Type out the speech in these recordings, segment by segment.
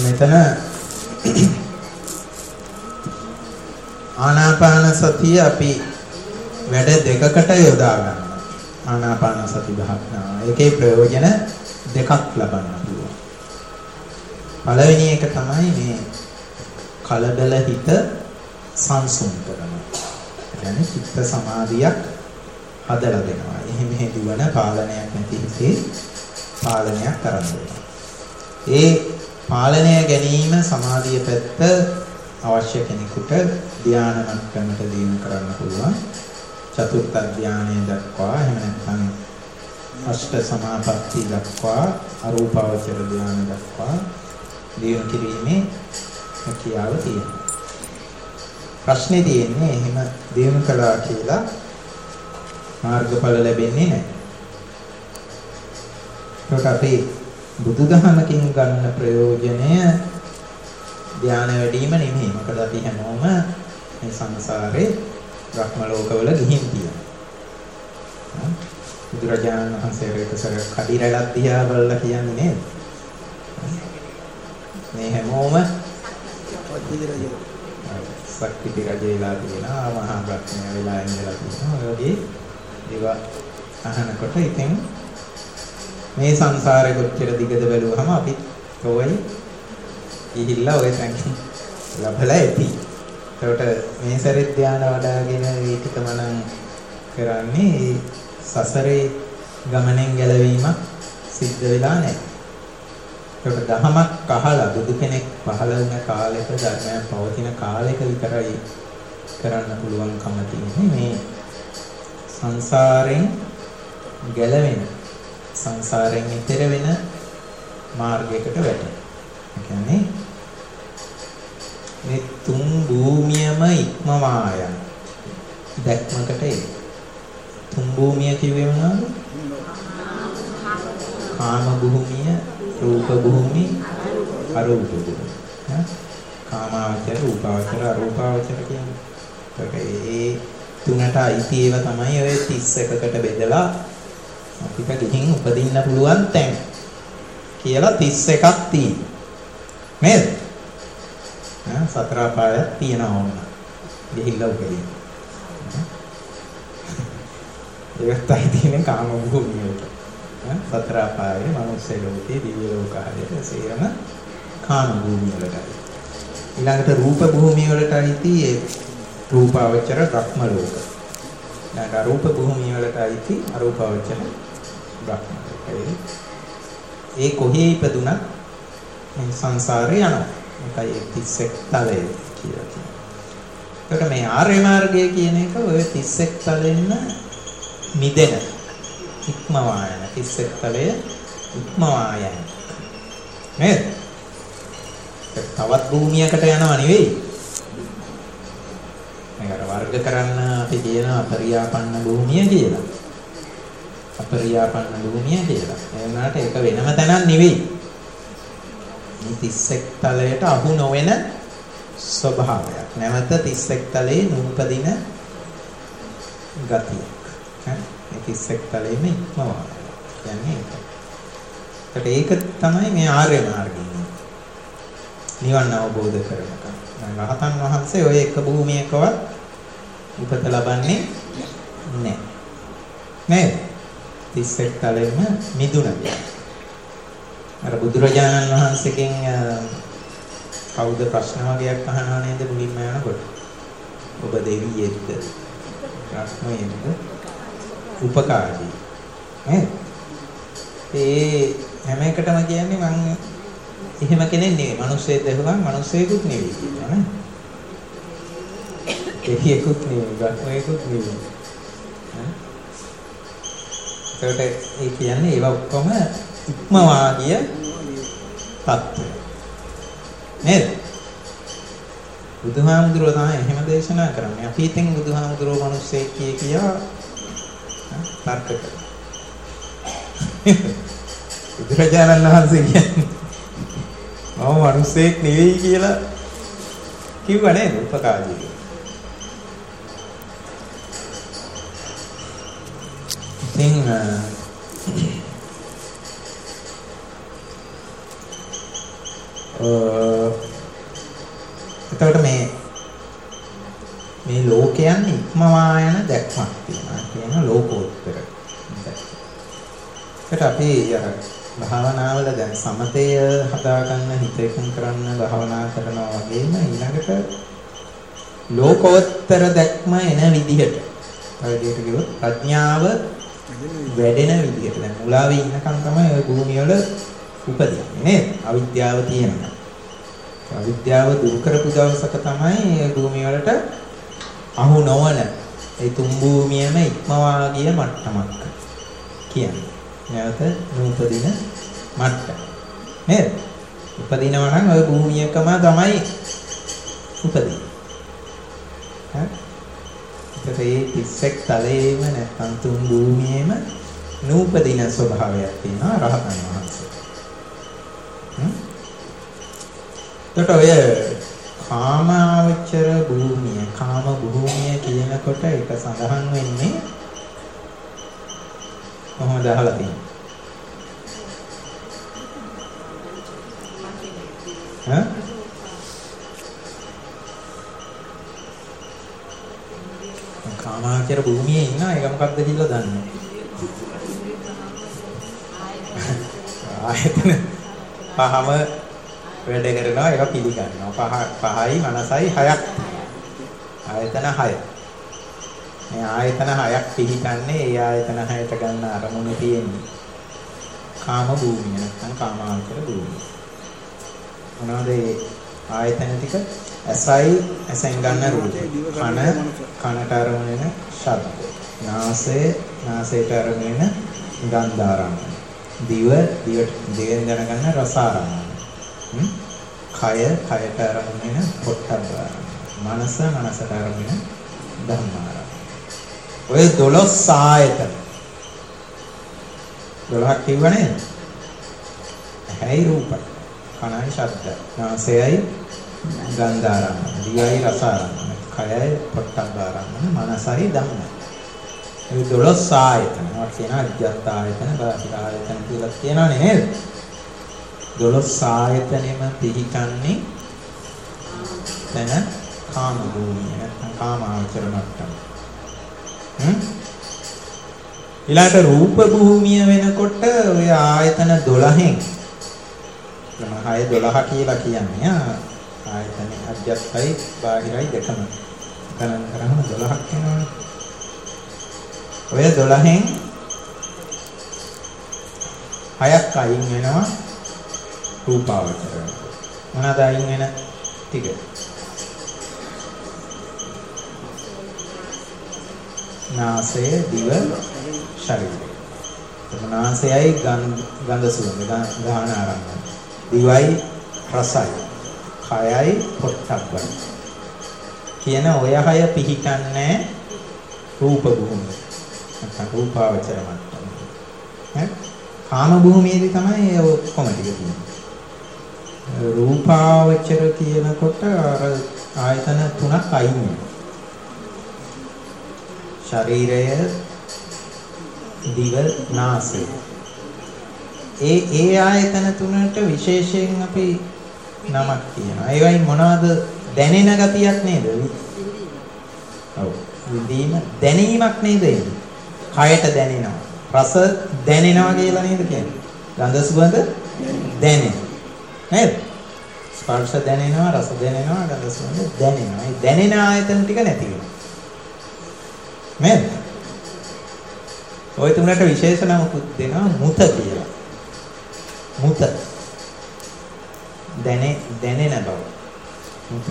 මෙතන ආනාපාන සතිය අපි වැඩ දෙකකට යොදා ගන්නවා. ආනාපාන සති භාවනාව. ඒකේ ප්‍රයෝජන දෙකක් ලබන්න පුළුවන්. පළවෙනි එක තමයි මේ කලබල හිත සංසුන් කරනවා. يعني චිත්ත සමාධියක් හදලා දෙනවා. එහෙම හේතුවන පාලනයක් නැති හිතේ පාලනයක් කරන් දෙනවා. ඒ පාලනය ගැනීම සමාධිය පැත්ත අවශ්‍ය කෙනෙකුට ධානය මට්ටමට දියුණු කරන්න පුළුවන්. චතුර්ථ ධානය දක්වා එහෙම නැත්නම් අෂ්ට සමාපatti දක්වා අරූපාවචර ධානය දක්වා දියුණු කිරීමේ හැකියාව තියෙනවා. ප්‍රශ්නේ තියෙන්නේ එහෙම දියුණු කළා කියලා මාර්ගඵල ලැබෙන්නේ නැහැ. ඒකට අපි බුදුදහමකින් ගන්න ප්‍රයෝජනය ධානය වැඩිම නෙමෙයි. මොකද අපි හැමෝම මේ සංසාරේ බ්‍රහ්ම ලෝකවල ගිහින් තියෙනවා. බුදුරජාණන් වහන්සේ රේතසර කඩිරැලක් දිහා බලලා කියන්නේ නේද? මේ හැමෝම සක්විති රජේලා තියෙනවා, මහා බ්‍රහ්මයා වෙලා ඉඳලා තියෙනවා. ඒ වගේ ඒවා අහනකොට ඉතින් මේ සංසාරේ කොච්චර දිගද බැලුවහම අපි කොයි ඉහිල්ලා ඔය තැන්කින් ලබලා ඇති. ඒකට මේ සැරේ ධානය වඩාගෙන ඒකම නම් කරන්නේ සසරේ ගමනෙන් ගැලවීමක් සිද්ධ වෙලා නැහැ. ඒකට දහමක් අහලා බුදු කෙනෙක් පහළ වෙන කාලෙක ධර්මයක් පවතින කාලෙක විතරයි කරන්න පුළුවන්කම තියෙන්නේ. මේ සංසාරෙන් ගැලවෙන සංසාරයෙන් ඈතර වෙන මාර්ගයකට වැටෙන. ඒ කියන්නේ මේ තුන් භූමියම ඉක්මවා යන දැක්මකට එන. තුන් භූමිය කිව්වේ මොනවද? කාම භූමිය, රූප භූමිය, අරූප භූමිය. කාමාවචර, රූපාවචර, අරූපාවචර කියන්නේ. ඒ තුනට අයිති ඒවා තමයි ඔය 31කට බෙදලා අපිට ගිහින් උපදින්න පුළුවන් තැන් කියලා 31ක් තියෙනවා. නේද? සතර පායක් තියෙනවා ඕන. ගිහිල්ලා උපදින්න. ඒකයි තියෙන්නේ කාම භූමිය වලට. සතර පායේ මනුස්ස ලෝකේ, දිව්‍ය ලෝක ආදී සේරම කාම භූමිය වලටයි. ඊළඟට රූප භූමිය වලට අයිති ඒ රූපාවචර බ්‍රහ්ම ලෝක. ඊළඟ අරූප භූමිය වලට අයිති අරූපාවචර බ්‍රහ්ම ලෝකයි. ඒ කොහේ ඉපදුනත් මේ සංසාරේ යනවා. ඒකයි 31 තලය කියලා කියනවා. ඒකට මේ ආර්ය මාර්ගය කියන එක ඔය 31 තලෙන්න මිදෙන ඉක්මවා යන 31 තලය ඉක්මවා යන නේද? තවත් භූමියකට යනවා නෙවෙයි. මේකට වර්ග කරන්න අපි කියන අපරියාපන්න භූමිය කියලා. අපරියාපන්න භූමිය කියලා. ඒ වුණාට ඒක වෙනම තැනක් නෙවෙයි. මේ 31 තලයට අහු නොවන ස්වභාවයක්. නැවත 31 තලයේ නූපදින ගතියක්. මේ 31 තලයේම ඉක්මවා යන්නේ ඒක. ඒක තමයි මේ ආර්ය මාර්ගය. නිවන් අවබෝධ කරගන්න. රහතන් වහන්සේ ඔය එක භූමියකවත් උපත ලබන්නේ නැහැ. නේද? 31 තලෙම මිදුණා. අර බුදුරජාණන් වහන්සේගෙන් කවුද ප්‍රශ්න වගේක් අහනවා නේද මුලින්ම යනකොට? ඔබ දෙවියෙක්ද? රත්නයෙක්ද? උපකාරී. නේද? ඒ හැම එකටම කියන්නේ මම එහෙම කෙනෙක් නෙවෙයි. මිනිස්සෙක් දැහුවා මිනිස්සෙකුත් නෙවෙයි කියනවා නේ. දෙවියෙකුත් නෙවෙයි, බ්‍රහ්මයෙකුත් නෙවෙයි. ඒකට ඒ කියන්නේ ඒවා ඔක්කොම ඉක්මවා ගිය තත්ත්වය. නේද? බුදුහාමුදුරුවෝ තමයි එහෙම දේශනා කරන්නේ. අපි ඉතින් බුදුහාමුදුරුවෝ මිනිස්සෙක් කියලා තර්ක කරනවා. බුදුරජාණන් වහන්සේ කියන්නේ මම මිනිස්සෙක් නෙවෙයි කියලා කිව්වා නේද? උපකාරී. ඉතින් එතකොට මේ ලෝකයන් ඉක්මවා යන දැක්මක් තියෙනවා. කියන ලෝකෝත්තර දැක්ම. ඒකට අපි භාවනාවල දැන් සමතය හදාගන්න හිත එකඟ කරන්න භාවනා කරනවා වගේම ඊළඟට ලෝකෝත්තර දැක්ම එන විදිහට විදිහට කිව්වොත් ප්‍රඥාව වැඩෙන විදිහට දැන් මුලාවේ ඉන්නකම් තමයි ওই භූමිය වල උපදින්නේ නේද? අවිද්‍යාව තියෙනවා. අවිද්‍යාව දුරු කරපු දවසක තමයි මේ භූමිය වලට අහු නොවන ඒ තුන් භූමියම ඉක්මවා ගිය මට්ටමක් කියන්නේ. නැවත නූපදින මට්ටම. නේද? උපදිනවා නම් ওই භූමියකම තමයි උපදින්නේ. හරි? ඒ තිස්සෙක් තලයේම නැත්නම් තුන් භූමියේම නූපදින ස්වභාවයක් තියෙනවා රහතන් වහන්සේ. එතකොට ඔය කාමාවචර භූමිය, කාම භූමිය කියනකොට ඒක සඳහන් වෙන්නේ කොහොමද අහලා තියෙන්නේ? ඈ? කාමාවචර භූමියේ ඉන්න එක මොකක්ද කියලා දන්නේ. ආයතන පහම වැඩ කරනවා ඒක පිළිගන්නවා. පහයි මනසයි හයක්. ආයතන 6. මේ ආයතන 6ක් පිළිගන්නේ ඒ ආයතන 6ට ගන්න අරමුණ තියෙන්නේ. කාම භූමිය නැත්නම් කාමාවචර භූමිය. මොනවාද ඒ ආයතන ටික? ඇසයි ඇසෙන් ගන්න රූප. කනට අරමුණ වෙන ශබ්ද. නාසයට අරමුණ වෙන ගන්ධ ආරම්භ. දිවෙන් දැනගන්න රස ආරම්භ. කයට අරමුණ වෙන පොට්ටබ්බ ආරම්භ. මනසට අරමුණ වෙන ධම්ම ආරම්භ. ඔය 12 ආයතන 12ක් කිව්ව නේද? ඇහැයි රූපයි, කනයි ශබ්ද, නාසයයි ගන්ධ ආරම්භ, දිවයි රස ආරම්භ, කයයි පොට්ටබ්බ ආරම්භ, මනසයි ධම්ම. මේ 12 ආයතන වට කියන අධ්‍යාත්ම ආයතන, බාහිර ආයතන කියලා කියනවනේ නේද? 12 ආයතනෙම පිහිටන්නේ දැන් කාම භූමිය නැත්නම් කාමාවචර මට්ටම. ඊළඟට රූප භූමිය වෙනකොට ඔය ආයතන 12න් ක්‍රම 6 12 කියලා කියන්නේ ආයතන අධ්‍යාත්මයි බාහිරයි දෙකම ගණන් කරාම 12ක් වෙනවනේ. ඔය 12න් 6ක් අයින් වෙනවා රූපාවචර. මොනවාද අයින් වෙන ටික? නාසය, දිව, ශරීරය. නාසයයි ගන්ධ සුවඳ ගාන ආරම්භය. දිවයි රසයි. කයයි පොට්ටබ්බයි. කියන ඔය 6 පිහිටන්නේ රූප භූමිය. නැත්නම් රූපාවචර මට්ටම. හරි? කාම භූමියේදී තමයි ඒ ඔක්කොම ටික තියෙන්නේ. රූපාවචර කියනකොට අර ආයතන 3ක් අයින් වෙනවා. ශරීරය, දිව, නාසය. ඒ ආයතන 3ට විශේෂයෙන් අපි නමක් කියනවා. ඒවයි මොනවද දැනෙන ගතියක් නේද? ඔව්. විඳීම දැනීමක් නේද එන්නේ? කයට දැනෙනවා. රස දැනෙනවා කියලා නේද කියන්නේ? ගන්ධ සුවඳ දැනෙනවා. නේද? ස්පර්ශ දැනෙනවා, රස දැනෙනවා, ගන්ධ සුවඳ දැනෙනවා. මේ දැනෙන ආයතන ටික නැති වෙනවා. නේද? ඔය තුනට විශේෂ නමකුත් දෙනවා මුත කියලා. මුත. දැනෙන බව. මුත.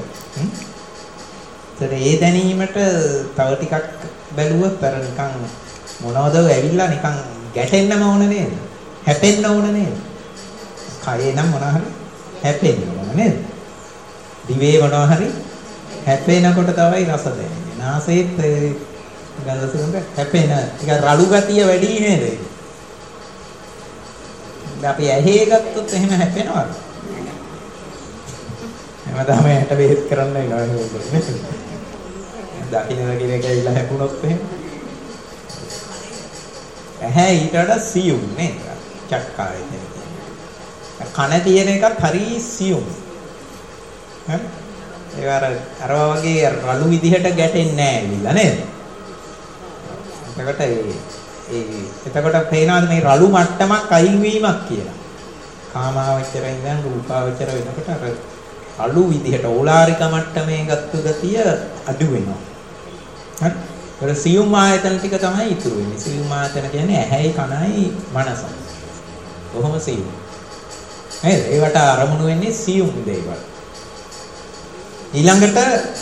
ඒ දැනීමට තව ටිකක් බැලුවොත් අර නිකන් මොනවද ඇවිල්ලා නිකන් ගැටෙන්නම ඕන නේද? හැපෙන්න ඕන නේද? කයේ නම් මොනවා හරි හැපෙන්න ඕන නේද? දිවේ මොනවා හරි හැපෙනකොට තමයි රස දැනෙන්නේ. නාසයේත් ගඳ සුවඳ හැපෙන ටික රළු ගතිය වැඩි නේද? අපි ඇහි ගත්තොත් එහෙම හැපෙනවද? හැමදාම ඇට බෙහෙත් කරන්න එනවා නේද? දකින්න දකින්න එක ඇවිල්ලා හැපුණොත් එහෙම ඇහැ ඊට වඩා සියුම් නේද? චක්කාවේ තියෙන. කන තියෙන එකත් හරි සියුම්. හරි? ඒක අර වගේ රළු විදිහට ගැටෙන්නේ නැහැ ඇවිල්ලා නේද? එතකොට පේනවාද මේ රළු මට්ටමක් අයින් වීමක් කියලා. කාමාවචර ඉඳන් රූපාවචර වෙනකොට අර රළු විදිහට ඕලාරික මට්ටමේ ගත්තු ගතිය අඩු වෙනවා. හරි? ඒතර සියුම් ආයතන ටික තමයි ඉතුරු වෙන්නේ. සියුම් ආයතන කියන්නේ ඇහැයි කනයි මනසයි. කොහොම සියුම්. නේද? ඒවට අරමුණු වෙන්නේ සියුම් දේවල්. ඊළඟට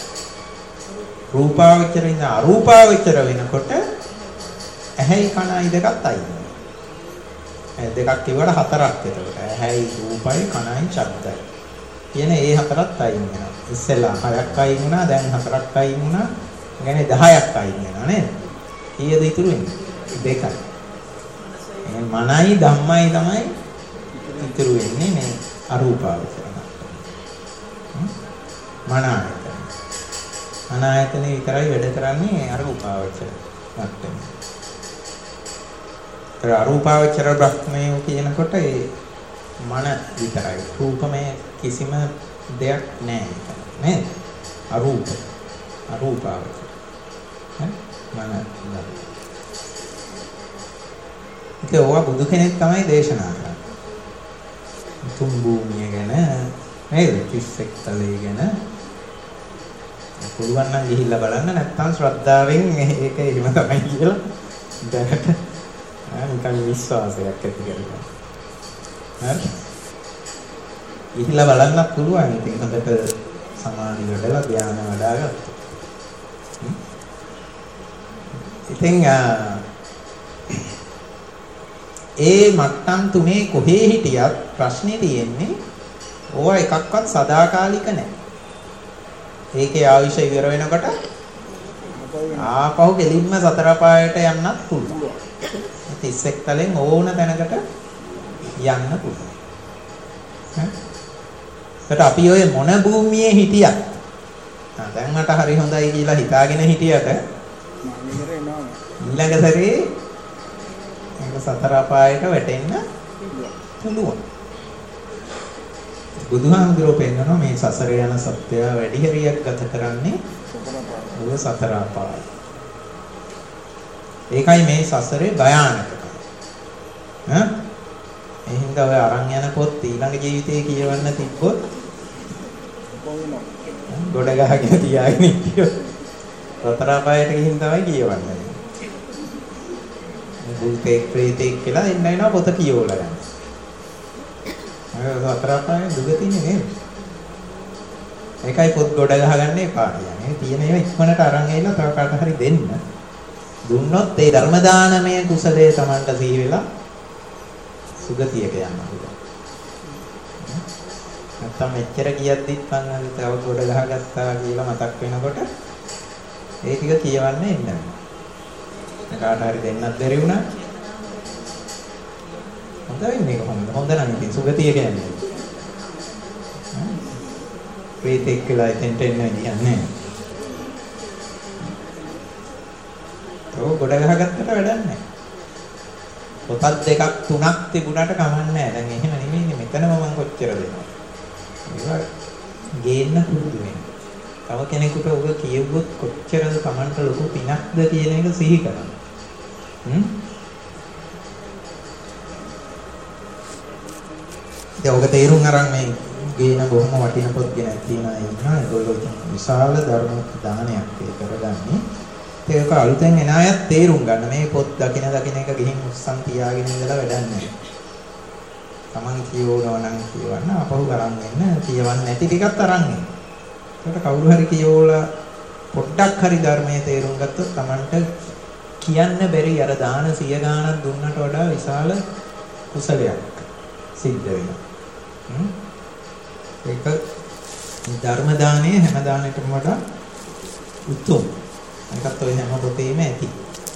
රූපාවචර ඉඳන් අරූපාවචර වෙනකොට ඇහැයි කනයි දෙකත් අයින් වෙනවා. දෙකක් කියවට හතරක් එතකොට. ඇහැයි රූපයි කනයි ශබ්දයි. කියන ඒ හතරත් අයින් වෙනවා. ඉස්සෙල්ලා 6ක් අයින් වුණා, දැන් 4ක් අයින් වුණා. يعني 10ක් අයින් වෙනවා නේද? කීයද ඉතුරු වෙන්නේ? 2යි. එහෙනම් මනයි ධම්මයි තමයි ඉතුරු වෙන්නේ මේ අරූපාවචර මට්ටම. මන ආයතන. මන ආයතනේ විතරයි වැඩ කරන්නේ අරූපාවචර මට්ටම. ඒ අරූපාවචර බ්‍රහ්මය කියනකොට ඒ මන විතරයි. රූපමය කිසිම දෙයක් නැහැ නේද? අරූපාවචර. මන ඒක ඔවා බුදු කෙනෙක් තමයි දේශනා කරන්නේ. තුන් භූමිය ගැන නේද? 31 තලයේ ගැන පුළුවන් නම් ගිහිල්ලා බලන්න, නැත්නම් ශ්‍රද්ධාවෙන් ඒක එහෙම තමයි කියලා දැනට නිකන් විශ්වාසයක් ඇති කරගන්න. හරි? ගිහිල්ලා බලන්නත් පුළුවන්. ඉතින් හොඳට සමාධි වඩලා ධ්‍යාන වඩාගත්තා. ඉතින් ඒ මට්ටම් තුනේ කොහේ හිටියත් ප්‍රශ්නේ තියෙන්නේ ඕවා එකක්වත් සදාකාලික නැහැ. ඒකේ ආයුෂ ඉවර වෙනකොට ආපහු ගෙලින්ම සතර පායට යන්නත් පුළුවන්. 31 තලෙන් ඕන තැනකට යන්න පුළුවන්. ඒකට අපි ඔය මොන භූමියේ හිටියත් දැන් මට හරි හොඳයි කියලා හිතාගෙන හිටියට ඊළඟ සැරේ ඒක සතර පායට වැටෙන්න පුළුවන්. බුදුහාමුදුරුවෝ පෙන්නනවා මේ සසර යන සත්‍යය වැඩි හරියක් ගත කරන්නේ ඔය සතර පාය. ඒකයි මේ සසරේ භයානකකම. ඒ හින්දා ඔය අරන් යන පොත් ඊළඟ ජීවිතේ කියවන්න තිබ්බොත් ගොඩ ගහගෙන තියාගෙන ඉතියෝ සතර පායට ගිහින් තමයි කියවන්නේ. බුල්තේ ප්‍රේතෙක් කියලා එන්න එනවා පොත කියවලා යනවා. සතර පායේ දුගතිනේ නේද? ඒකයි පොත් ගොඩ ගහගන්න එපා කියන්නේ. තියෙන ඒවා ඉක්මනට අරන් ඇවිල්ලා තව කාට හරි දෙන්න. දුන්නොත් ඒ ධර්ම දානමය කුසලයේ Tamanට සිහි වෙලා සුගතියට යන්න පුළුවන්. නැත්තම් මෙච්චර කියද්දිත් මම තව ගොඩ ගහගත්තා කියලා මතක් වෙනකොට ඒ ටික කියවන්න එන්න. කාට හරි දෙන්නත් බැරි වුණා. හොඳ වෙන්නේ කොහොමද? හොඳ නම් ඉතින් සුගතිය කියන්නේ. ප්‍රීතික් කියලා එතෙන්ට එන්න කියන්නේ. තෝ ගොඩ ගහගත්තට වැඩක් නැහැ. පොතක් දෙකක් තුනක් තිබුණාට කමක් නැහැ. දැන් එහෙම නෙමෙයිනේ මෙතනම මම කොච්චර දෙනවා. ඒවා ගේන්න පුරුදු වෙන්න. තව කෙනෙකුට ඔබ කියවුවොත් කොච්චරද Tamanට ලොකු පිනක්ද කියන එක සිහි කරන්න. ඔබ තේරුම් අරන් මේ ගේන බොහොම වටින පොත් ගැන තියෙනවා ඉන්නවා. ඒගොල්ලෝ විශාල ධර්ම දානයක් කරගන්නේ. ඒක අලුතෙන් එන අයත් තේරුම් ගන්න. මේ පොත් දකින එක ගිහින් උස්සන් තියාගෙන ඉඳලා වැඩක් නැහැ. Taman කියවනවා නම් කියවන්න අපහු අරන් එන්න. කියවන්න නැති ටිකත් අරන් එන්න. ඒකට කවුරු හරි කියවලා පොඩ්ඩක් හරි ධර්මයේ තේරුම් ගත්තොත් Tamanට කියන්න බැරි අර දාන 100 ගාණක් දුන්නට වඩා විශාල කුසලයක් සිද්ධ වෙනවා. ඒක ධර්ම දාණය හැම දාණයකටම වඩා උතුම්. ඒකත් ඔය හැම පොතේම ඇති.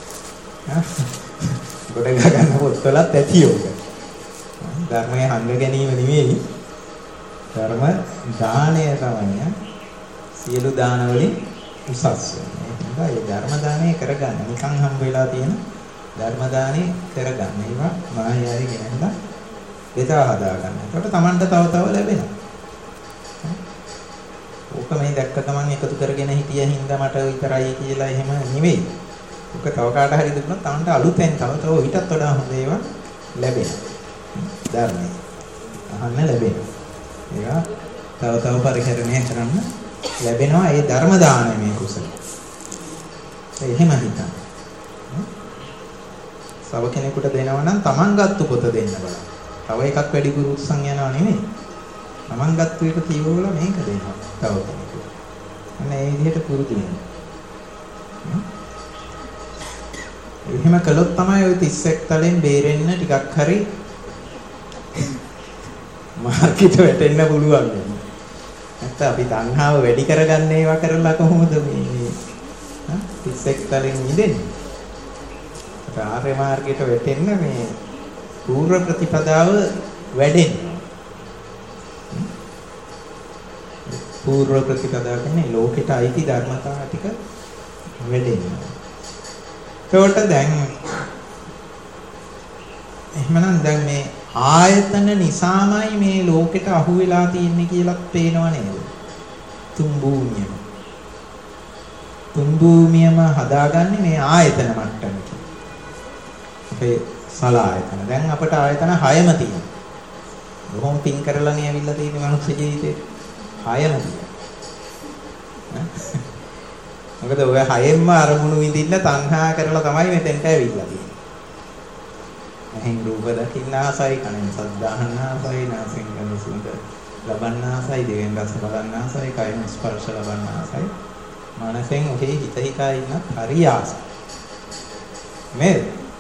ගොඩ ගන්න පොත්වලත් ඇති ඕක. ධර්මයේ හංග ගැනීම නෙවෙයි. ධර්ම දාණය තමයි සියලු දාන වලින් උසස් වෙන්නේ. ඒ ධර්ම දාණය කරගන්න නිකන් හම්බ වෙලා තියෙන ධර්ම දාණය කරගන්න. ඒවා මායාවේ ගෙනල්ලා දෙතා හදා ගන්න. ඒකට Tamanට තව ලැබෙනවා. ඔක්කොම මේ දැක්ක ගමන් එකතු කරගෙන හිටිය හින්දා මට විතරයි කියලා එහෙම නෙවෙයි. ඔක තව කාට හරි දුන්නොත් තාන්ට අලුතෙන් තව ඊටත් වඩා හොඳ ඒවා ලැබෙනවා. ධර්මයේ අහන්න ලැබෙනවා. ඒවා තව පරිහරණය කරන්න ලැබෙනවා. ඒ ධර්ම දානමය කුසල. එහෙම හිතන්න. සව කෙනෙකුට දෙනවා නම් Taman ගත්තු පොත දෙන්න බලන්න. තව එකක් වැඩි ගුරු උත්සන් යනවා නෙමෙයි. Taman ගත්තු එක තියවලා මේක දෙනවා. තව කෙනෙකුට. අන්න ඒ විදිහට පුරුදු වෙන්න. එහෙම කළොත් තමයි ওই 31 තලෙන් බේරෙන්න ටිකක් හරි මාර්ගයට වැටෙන්න පුළුවන්. නැත්නම් අපි තණ්හාව වැඩි කරගන්න ඒවා කරලා කොහොමද මේ 31 තලෙන් මිදෙන්නේ? ආර්ය මාර්ගයට වැටෙන්න මේ පූර්ව ප්‍රතිපදාව වැඩෙන්න. පූර්ව ප්‍රතිපදාව කියන්නේ ලෝකෙට අයිති ධර්මතා ටික වැඩෙන්න. ඒකට දැන් එහෙමනම් දැන් මේ ආයතන නිසාමයි මේ ලෝකෙට අහු වෙලා තියෙන්නේ කියලා පේනව නේද? තුන් භූමියම හදාගන්නේ මේ ආයතන මට්ටමකින්. අපේ සලායතන. දැන් අපට ආයතන 6ම තියෙනවා. බොහොම පින් කරලානේ ඇවිල්ලා තියෙන්නේ මනුස්ස ජීවිතේ. 6ම තියෙනවා. මොකද ඔය 6ෙන්ම අරමුණු විඳින්න තණ්හා කරලා තමයි මෙතෙන්ට ඇවිල්ලා තියෙන්නේ. එහෙන් රූප දකින්න ආසයි, කනෙන් ශබ්ද අහන්න ආසයි, නාසයෙන් ගඳ සුවඳ ලබන්න ආසයි, දිවෙන් රස බලන්න ආසයි, කයෙන් ස්පර්ශ ලබන්න ආසයි. මනසෙන් ඔහේ හිත හිතා ඉන්නත් හරි ආසයි. මේ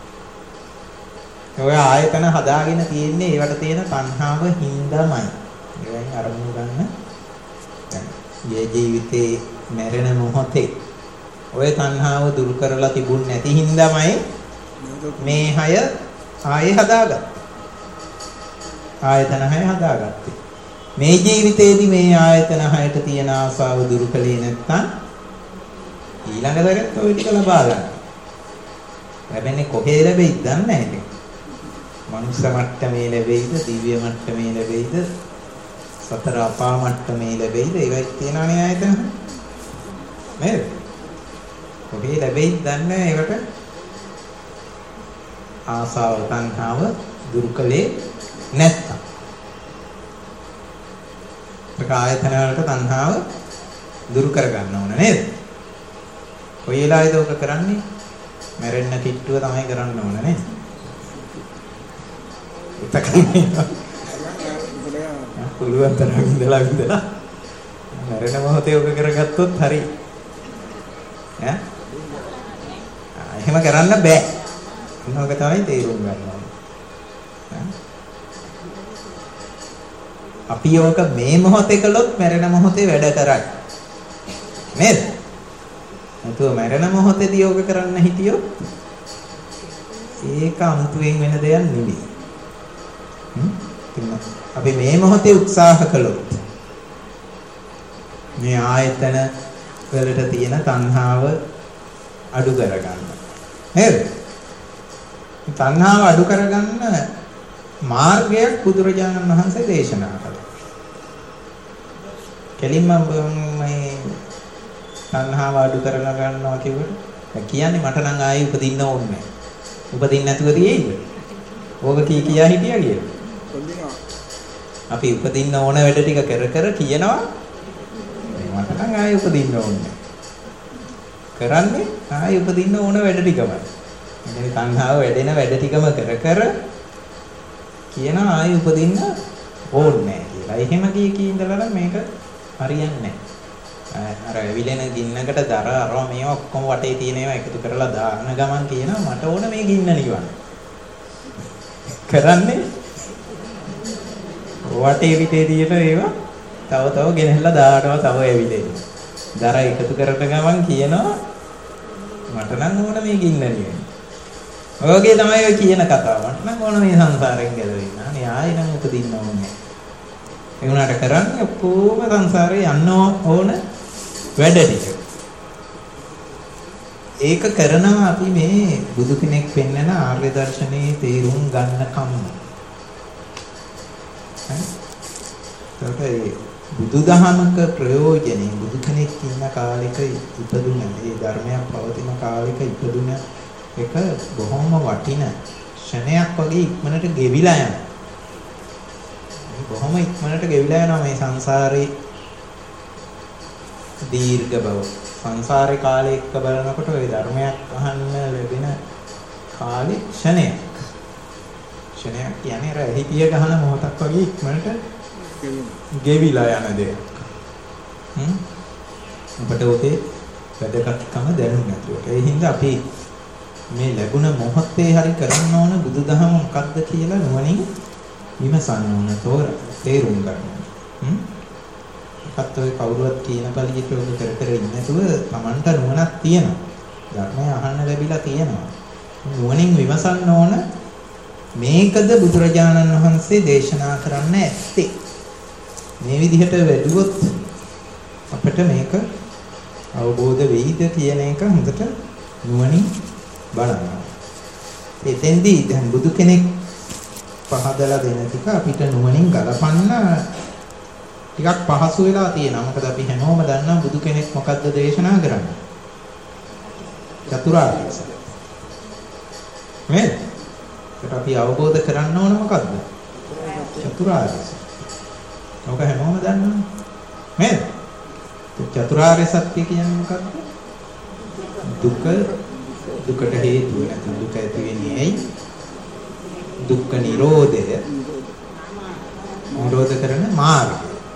ඔය ආයතන හදාගෙන තියෙන්නේ ඒවට තියෙන තණ්හාව හින්දාමයි. ඒවෙන් අරමුණු ගන්න. දැන් මේ ජීවිතේ මැරෙන මොහොතේ ඔය තණ්හාව දුරු කරලා තිබුණ නැති හින්දාමයි මේ 6 ආයේ හදාගත්තේ. ආයතන 6 හදාගත්තේ. මේ ජීවිතේදී මේ ආයතන 6ට තියෙන ආසාව දුරු කළේ නැත්නම් ඊළඟ දරත් ඔය ටික ලබා ගන්න. ලැබෙන්නේ කොහේ ලැබෙයිද දන්නේ නැහැ. මනුෂ්‍ය මට්ටමේ ලැබෙයිද, දිව්‍ය මට්ටමේ ලැබෙයිද, සතර අපා මට්ටමේ ලැබෙයිද? ඒවයි තියෙනවනේ ආයතන. නේද? කොහේ ලැබෙයිද දන්නේ නැහැ. ඒකට ආසාව තණ්හාව දුරු කළේ නැත්තම්. ඒක ආයතන වලට තණ්හාව දුරු කරගන්න ඕන නේද? කොයි වෙලාවේද ඔක කරන්නේ? මැරෙන්න කිට්ටුව තමයි කරන්න ඕන නේද? ඒකනේ. පුළුවන් තරම් ඉඳලා මැරෙන මොහොතේ ඔක කරගත්තොත් හරි. ඈ? එහෙම කරන්න බෑ. මොනවද තමයි තේරුම් ගන්න ඕනේ. අපි යෝක මේ මොහොතේ කළොත් මැරෙන මොහොතේ වැඩ කරයි. නේද? නැතුව මැරෙන මොහොතේදී යෝග කරන්න හිටියොත් ඒක අමුතුවෙන් වෙන දෙයක් නෙවෙයි. අපි මේ මොහොතේ උත්සාහ කළොත් මේ ආයතන වලට තියෙන තණ්හාව අඩු කරගන්න. නේද? තණ්හාව අඩු කරගන්න මාර්ගයක් බුදුරජාණන් වහන්සේ දේශනා කළා. කෙලින්ම මේ තණ්හාව අඩු කරලා ගන්නවා කියුවට කියන්නේ මට නම් ආයෙ උපදින්න ඕනේ නැහැ. උපදින්න නැතුව තියෙයිද? ඕක කියා හිටියා කියලා. අපි උපදින්න ඕන වැඩ ටික කර කියනවා මට නම් ආයෙ උපදින්න ඕනේ නැහැ. කරන්නේ ආයෙ උපදින්න ඕන වැඩ ටිකමයි. මේ තණ්හාව වැඩෙන වැඩ ටිකම කර කියනවා ආයෙ උපදින්න ඕනේ නැහැ කියලා. එහෙම කී ඉඳලා මේක හරියන්නේ නැහැ. අර ඇවිලෙන ගින්නකට දර අරව මේවා ඔක්කොම වටේ තියෙන ඒවා එකතු කරලා දාන ගමන් කියනවා මට ඕන මේ ගින්න නිවන්න. කරන්නේ වටේ පිටේ තියෙන ඒවා තව ගෙනහැල්ලා දානවා තව ඇවිලෙන. දර එකතු කරන ගමන් කියනවා මට නම් ඕන මේ ගින්න නිවන්න. ඔයගේ තමයි ඔය කියන කතාව. මට නම් ඕන මේ සංසාරයෙන් ගැලවෙන්න. අනේ ආයෙ නම් උපදින්න ඕනේ. ඒ වුණාට කරන්නේ ඔක්කොම සංසාරේ යන්න ඕන වැඩ ටික. ඒක කරනවා අපි මේ බුදු කෙනෙක් පෙන්නන ආර්ය දර්ශනයේ තේරුම් ගන්න කම්ම. බුදුදහමක ප්‍රයෝජනේ බුදු කෙනෙක් ඉන්න කාලෙක ඉපදුන මේ ධර්මයක් පවතින කාලෙක ඉපදුන එක බොහොම වටින ක්ෂණයක් වගේ ඉක්මනට ගෙවිලා යනවා. බොහොම ඉක්මනට ගෙවිලා යනවා මේ සංසාරේ දීර්ඝ බව. සංසාරේ කාලේ එක්ක බලනකොට ওই ධර්මයක් අහන්න ලැබෙන කාලේ ක්ෂණයක්. ක්ෂණයක් කියන්නේ රැහිපිය ගහන මොහොතක් වගේ ඉක්මනට ගෙවිලා යන දෙයක්. අපිට ඔතේ වැඩකත්කම දැනුම් නැතුව. ඒ හින්දා අපි මේ ලැබුණ මොහොතේ හරි කරන්න ඕන බුදුදහම මොකක්ද කියලා නුවණින් විමසන්න ඕන තේරුම් ගන්න ඕන. ඒකත් ඔය කවුරුවත් කියන පළියට ඔබ කර ඉන්නේ නැතුව Tamanට නුවණක් තියෙනවා. ධර්මය අහන්න ලැබිලා තියෙනවා. නුවණින් විමසන්න ඕන මේකද බුදුරජාණන් වහන්සේ දේශනා කරන්න ඇත්තේ. මේ විදිහට වැඩුවොත් අපිට මේක අවබෝධ වෙයිද කියන එක හොඳට නුවණින් බලන්න. එතෙන්දී දැන් බුදු කෙනෙක් පහදලා දෙන ටික අපිට නුවණින් ගලපන්න ටිකක් පහසු වෙලා තියෙනවා. මොකද අපි හැමෝම දන්නා බුදු කෙනෙක් මොකද්ද දේශනා කරන්නේ? චතුරාර්ය සත්‍ය. නේද? ඒක අපි අවබෝධ කරන්න ඕන මොකද්ද? චතුරාර්ය සත්‍ය. ඔක හැමෝම දන්නවනේ. නේද? චතුරාර්ය සත්‍ය කියන්නේ මොකක්ද? දුකට හේතුව නැත්නම් දුක ඇති වෙන්නේ ඇයි? දුක්ඛ නිරෝධය නිරෝධ කරන මාර්ගය.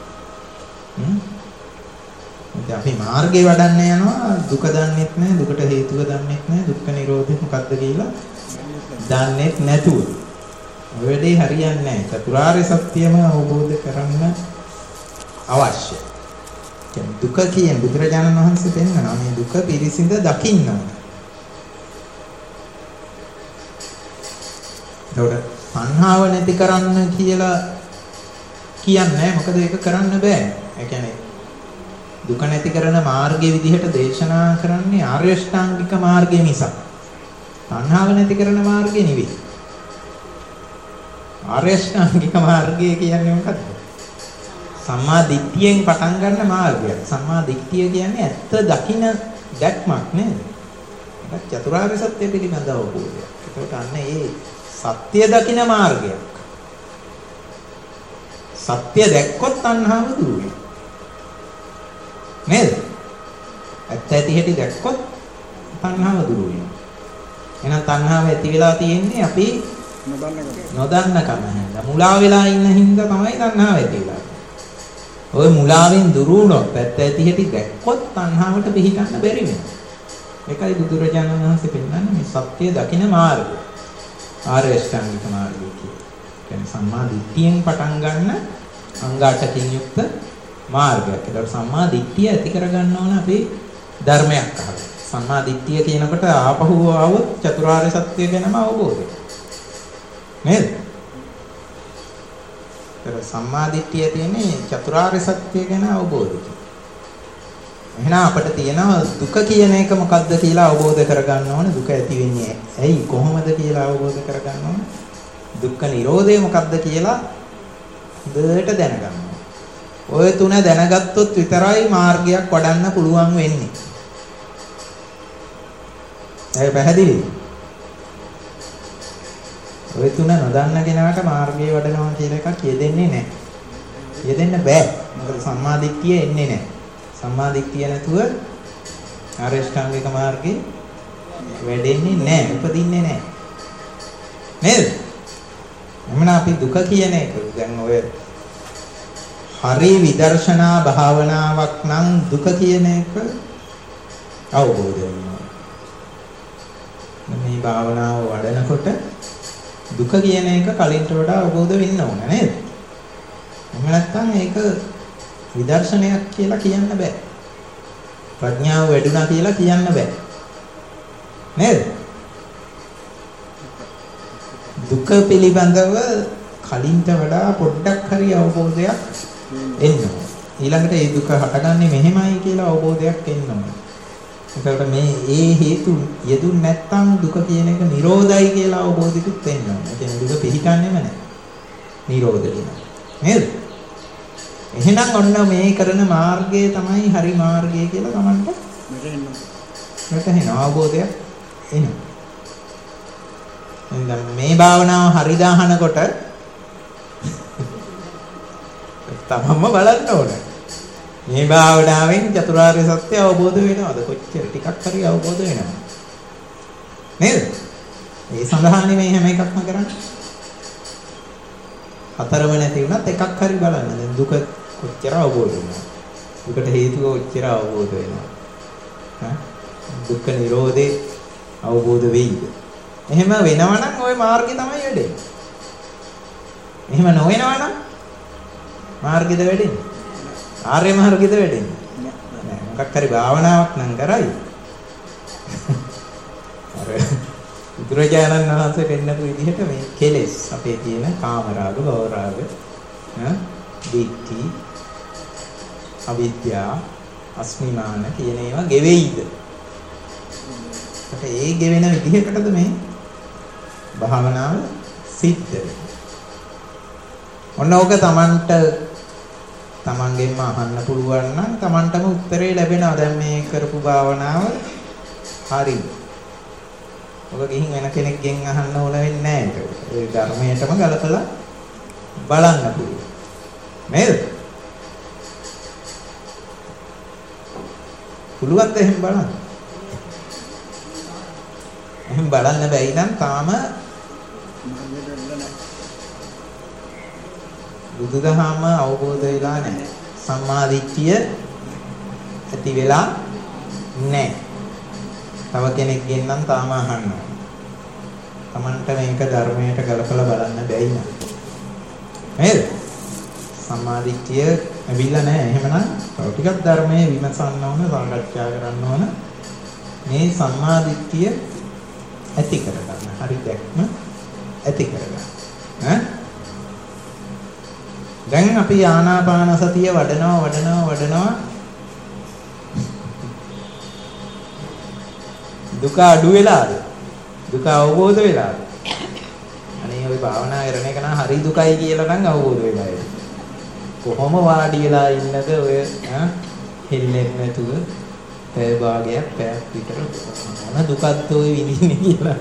අපි මාර්ගේ වඩන්න යනවා දුක දන්නෙත් නැහැ, දුකට හේතුව දන්නෙත් නැහැ, දුක්ඛ නිරෝධය මොකක්ද කියලා දන්නෙත් නැතුව. ඔය වැඩේ හරියන්නේ නැහැ. චතුරාර්ය සත්‍යම අවබෝධ කරගන්න අවශ්‍යයි. කියන්නේ දුක කියන බුදුරජාණන් වහන්සේ පෙන්නනවා මේ දුක පිරිසිඳ දකින්න ඕන. ඒකට සංහාව නැති කරන්න කියලා කියන්නේ මොකද ඒක කරන්න බෑ. ඒ කියන්නේ දුක නැති කරන මාර්ගයේ විදිහට දේශනා කරන්නේ ආර්ය ශ්‍රාංගික මාර්ගය මිසක් සංහාව නැති කරන මාර්ගය නෙවෙයි. ආර්ය ශ්‍රාංගික මාර්ගය කියන්නේ මොකක්ද? සම්මා දිට්ඨියෙන් පටන් ගන්න මාර්ගයක්. සම්මා දිට්ඨිය කියන්නේ ඇත්ත දකින දැක්මක් නේද? ඒක චතුරාර්ය සත්‍ය පිළිබඳ අවබෝධය. ඒකට අන්න ඒ සත්‍ය දකින මාර්ගයක්. සත්‍ය දැක්කොත් තණ්හාව දුරු වෙනවා. නේද? ඇත්ත ඇති හැටි දැක්කොත් තණ්හාව දුරු වෙනවා. එහෙනම් තණ්හාව ඇති වෙලා තියෙන්නේ අපි නොදන්නකම හින්දා. මුලා වෙලා ඉන්න හින්දා තමයි තණ්හාව ඇති වෙලා. ඔය මුලාවෙන් දුරු වුණොත් ඇත්ත ඇති හැටි දැක්කොත් තණ්හාවට පිළිගන්න බැරි වෙනවා. ඒකයි බුදුරජාණන් වහන්සේ පෙන්නන්නේ මේ සත්‍ය දකින මාර්ගය. ආර්ය ශ්‍රාංගික මාර්ගය කියන්නේ සම්මා දිට්ඨියෙන් පටන් ගන්න අංග 8කින් යුක්ත මාර්ගයක්. ඒකට සම්මා දිට්ඨිය ඇති කරගන්න ඕන අපි ධර්මයක් අහලා. සම්මා දිට්ඨිය කියනකොට ආපහු ආවොත් චතුරාර්ය සත්‍ය ගැනම අවබෝධය. නේද? ඒක සම්මා දිට්ඨිය තියෙන්නේ චතුරාර්ය සත්‍ය ගැන අවබෝධය. එහෙනම් අපිට තියෙනවා දුක කියන එක මොකක්ද කියලා අවබෝධ කරගන්න ඕන. දුක ඇති වෙන්නේ ඇයි කොහොමද කියලා අවබෝධ කරගන්න ඕන. දුක්ඛ නිරෝධය මොකක්ද කියලා හොඳට දැනගන්න ඕන. ඔය තුන දැනගත්තොත් විතරයි මාර්ගයක් වඩන්න පුළුවන් වෙන්නේ. ඒක පැහැදිලිද? ඔය තුන නොදන්න කෙනාට මාර්ගය වඩනවා කියලා එකක් යෙදෙන්නේ නැහැ. යෙදෙන්න බෑ. මොකද සම්මා දිට්ඨිය එන්නේ නැහැ. සම්මා දිට්ඨිය නැතුව ආර්ය ශ්‍රාංගික මාර්ගේ වැඩෙන්නේ නැහැ, උපදින්නේ නැහැ. නේද? එමන අපි දුක කියන එක දැන් ඔය හරි විදර්ශනා භාවනාවක් නම් දුක කියන එක අවබෝධ වෙනවා. මේ භාවනාව වඩනකොට දුක කියන එක කලින්ට වඩා අවබෝධ වෙන්න ඕන නේද? එහෙම නැත්නම් ඒක විදර්ශනයක් කියලා කියන්න බෑ. ප්‍රඥාව වැඩුණා කියලා කියන්න බෑ. නේද? දුක පිළිබඳව කලින්ට වඩා පොඩ්ඩක් හරි අවබෝධයක් එන්න ඕන. ඊළඟට මේ දුක හටගන්නේ මෙහෙමයි කියලා අවබෝධයක් එන්න ඕන. ඒකට මේ හේතු යෙදුන් නැත්නම් දුක කියන එක නිරෝධයි කියලා අවබෝධිකුත් වෙන්න ඕන. ඒ කියන්නේ දුක පිළිගන්නේම නැහැ. නිරෝධ වෙනවා. නේද? එහෙනම් ඔන්න මේ කරන මාර්ගය තමයි හරි මාර්ගය කියලා Tamanට වැටහෙනවා අවබෝධයක් එනවා. එහෙනම් මේ භාවනාව හරි දාහනකොට තමන්ම බලන්න ඕනේ. මේ භාවනාවෙන් චතුරාර්ය සත්‍ය අවබෝධ වෙනවද? කොච්චර ටිකක් හරි අවබෝධ වෙනවද? නේද? ඒ සඳහානේ මේ හැම එකක්ම කරන්නේ. හතරම නැති වුණත් එකක් හරි බලන්න. දැන් දුක කොච්චර අවබෝධ වෙනවද? දුකට හේතුව කොච්චර අවබෝධ වෙනවද? දුක්ඛ නිරෝධේ අවබෝධ වෙයිද? එහෙම වෙනවනම් ওই මාර්ගය තමයි වැඩේ. එහෙම නොවෙනවනම් මාර්ගෙද වැඩෙන්නේ? ආර්ය මාර්ගෙද වැඩෙන්නේ? නෑ. මොකක් හරි භාවනාවක් නම් කරයි. අර බුදුරජාණන් වහන්සේ පෙන්නපු විදිහට මේ කෙලෙස් අපේ තියෙන කාමරාග, භවරාග, දික්ටි, අවිද්‍යා, අස්මිමාන කියන ඒවා ගෙවෙයිද? ඒ ගෙවෙන විදිහකටද මේ භාවනාව සිද්ධ වෙන්නේ. ඔන්න ඕක තමන්ගෙන්ම අහන්න පුළුවන් නම් තමන්ටම උත්තරේ ලැබෙනවා. දැන් මේ කරපු භාවනාව හරි. ඔක ගිහින් වෙන කෙනෙක්ගෙන් අහන්න ඕන වෙන්නේ නැහැ ඒක. ඒ ධර්මයටම ගලපලා බලන්න පුළුවන්. නේද? පුළුවන් ද එහෙම බලන්න? එහෙම බලන්න බැයි නම් තාම බුදුදහම අවබෝධ වෙලා නැහැ. සම්මා දිට්ඨිය ඇති වෙලා නැහැ. තව කෙනෙක්ගෙන් නම් තාම අහන්න ඕන. Tamanට මේක ධර්මයට ගලපලා බලන්න බැයි නේද? නේද? සම්මා දිට්ඨිය ලැබිලා නැහැ. එහෙමනම් තව ටිකක් ධර්මයේ විමසන්න ඕන, සාකච්ඡා කරන්න ඕන. මේ සම්මා දිට්ඨිය ඇති කරගන්න. හරි දැක්ම ඇති කරගන්න. දැන් අපි ආනාපාන සතිය වඩනවා. දුක අඩු වෙලාද? දුක අවබෝධ වෙලාද? අනේ ඔය භාවනා කරන එක නම් හරි දුකයි කියලා නම් අවබෝධ වෙලා ඒක. කොහොම වාඩි වෙලා ඉන්නද ඔය හෙල්ලෙන්නේ නැතුව පැය භාගයක් පැයක් විතර මොන දුකක්ද ඔය විඳින්නේ කියලා.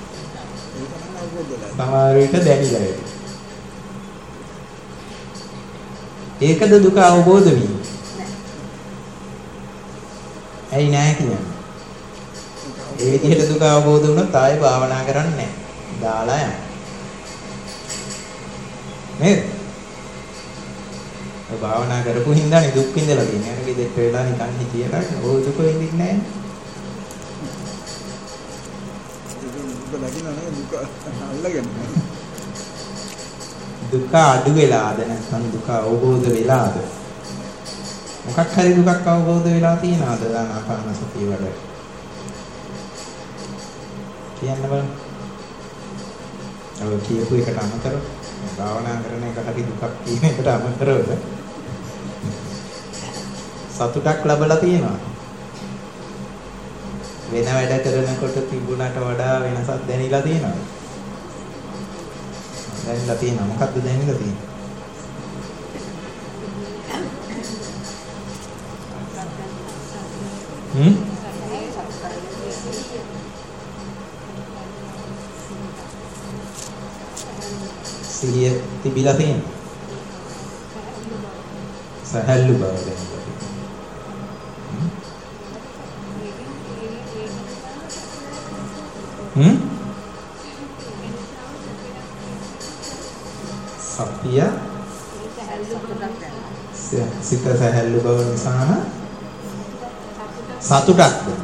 සමහර විට දැනිලා ඒක. ඒකද දුක අවබෝධ වීම. ඇයි නැහැ කියන්නේ? ඒ විදිහට දුක අවබෝධ වුණොත් ආයෙ භාවනා කරන්නේ නැහැ. දාලා යන්න. නේද? ඔය භාවනා කරපු හින්දානේ දුක් විඳලා තියෙන්නේ. අර ගෙදෙට්ට වෙලා නිකන් හිටියලා ඔය දුක විඳින්නේ නැහැ. දුක ලගිනනේ දුක අල්ලගෙන. දුක අඩු වෙලාද නැත්නම් දුක අවබෝධ වෙලාද? මොකක් හරි දුකක් අවබෝධ වෙලා තියනවාද ආනාපාන සතිය වල? කියන්න බලන්න. ඔය කියපු එකට අමතරව භාවනා කරන එක හරි දුකක් කියන එකට අමතරව සතුටක් ලැබලා තියෙනවා. වෙන වැඩ කරනකොට තිබුණට වඩා වෙනසක් දැනෙලා තියෙනවා. දැනෙලා තියෙනවා. මොකක්ද දැනෙලා තියෙන්නේ? සිහිය තිබිලා තියෙනවා. සහැල්ලු බව දැනෙනවා. සතිය සිත සහැල්ලු බව නිසාම සතුටක් දැනෙනවා.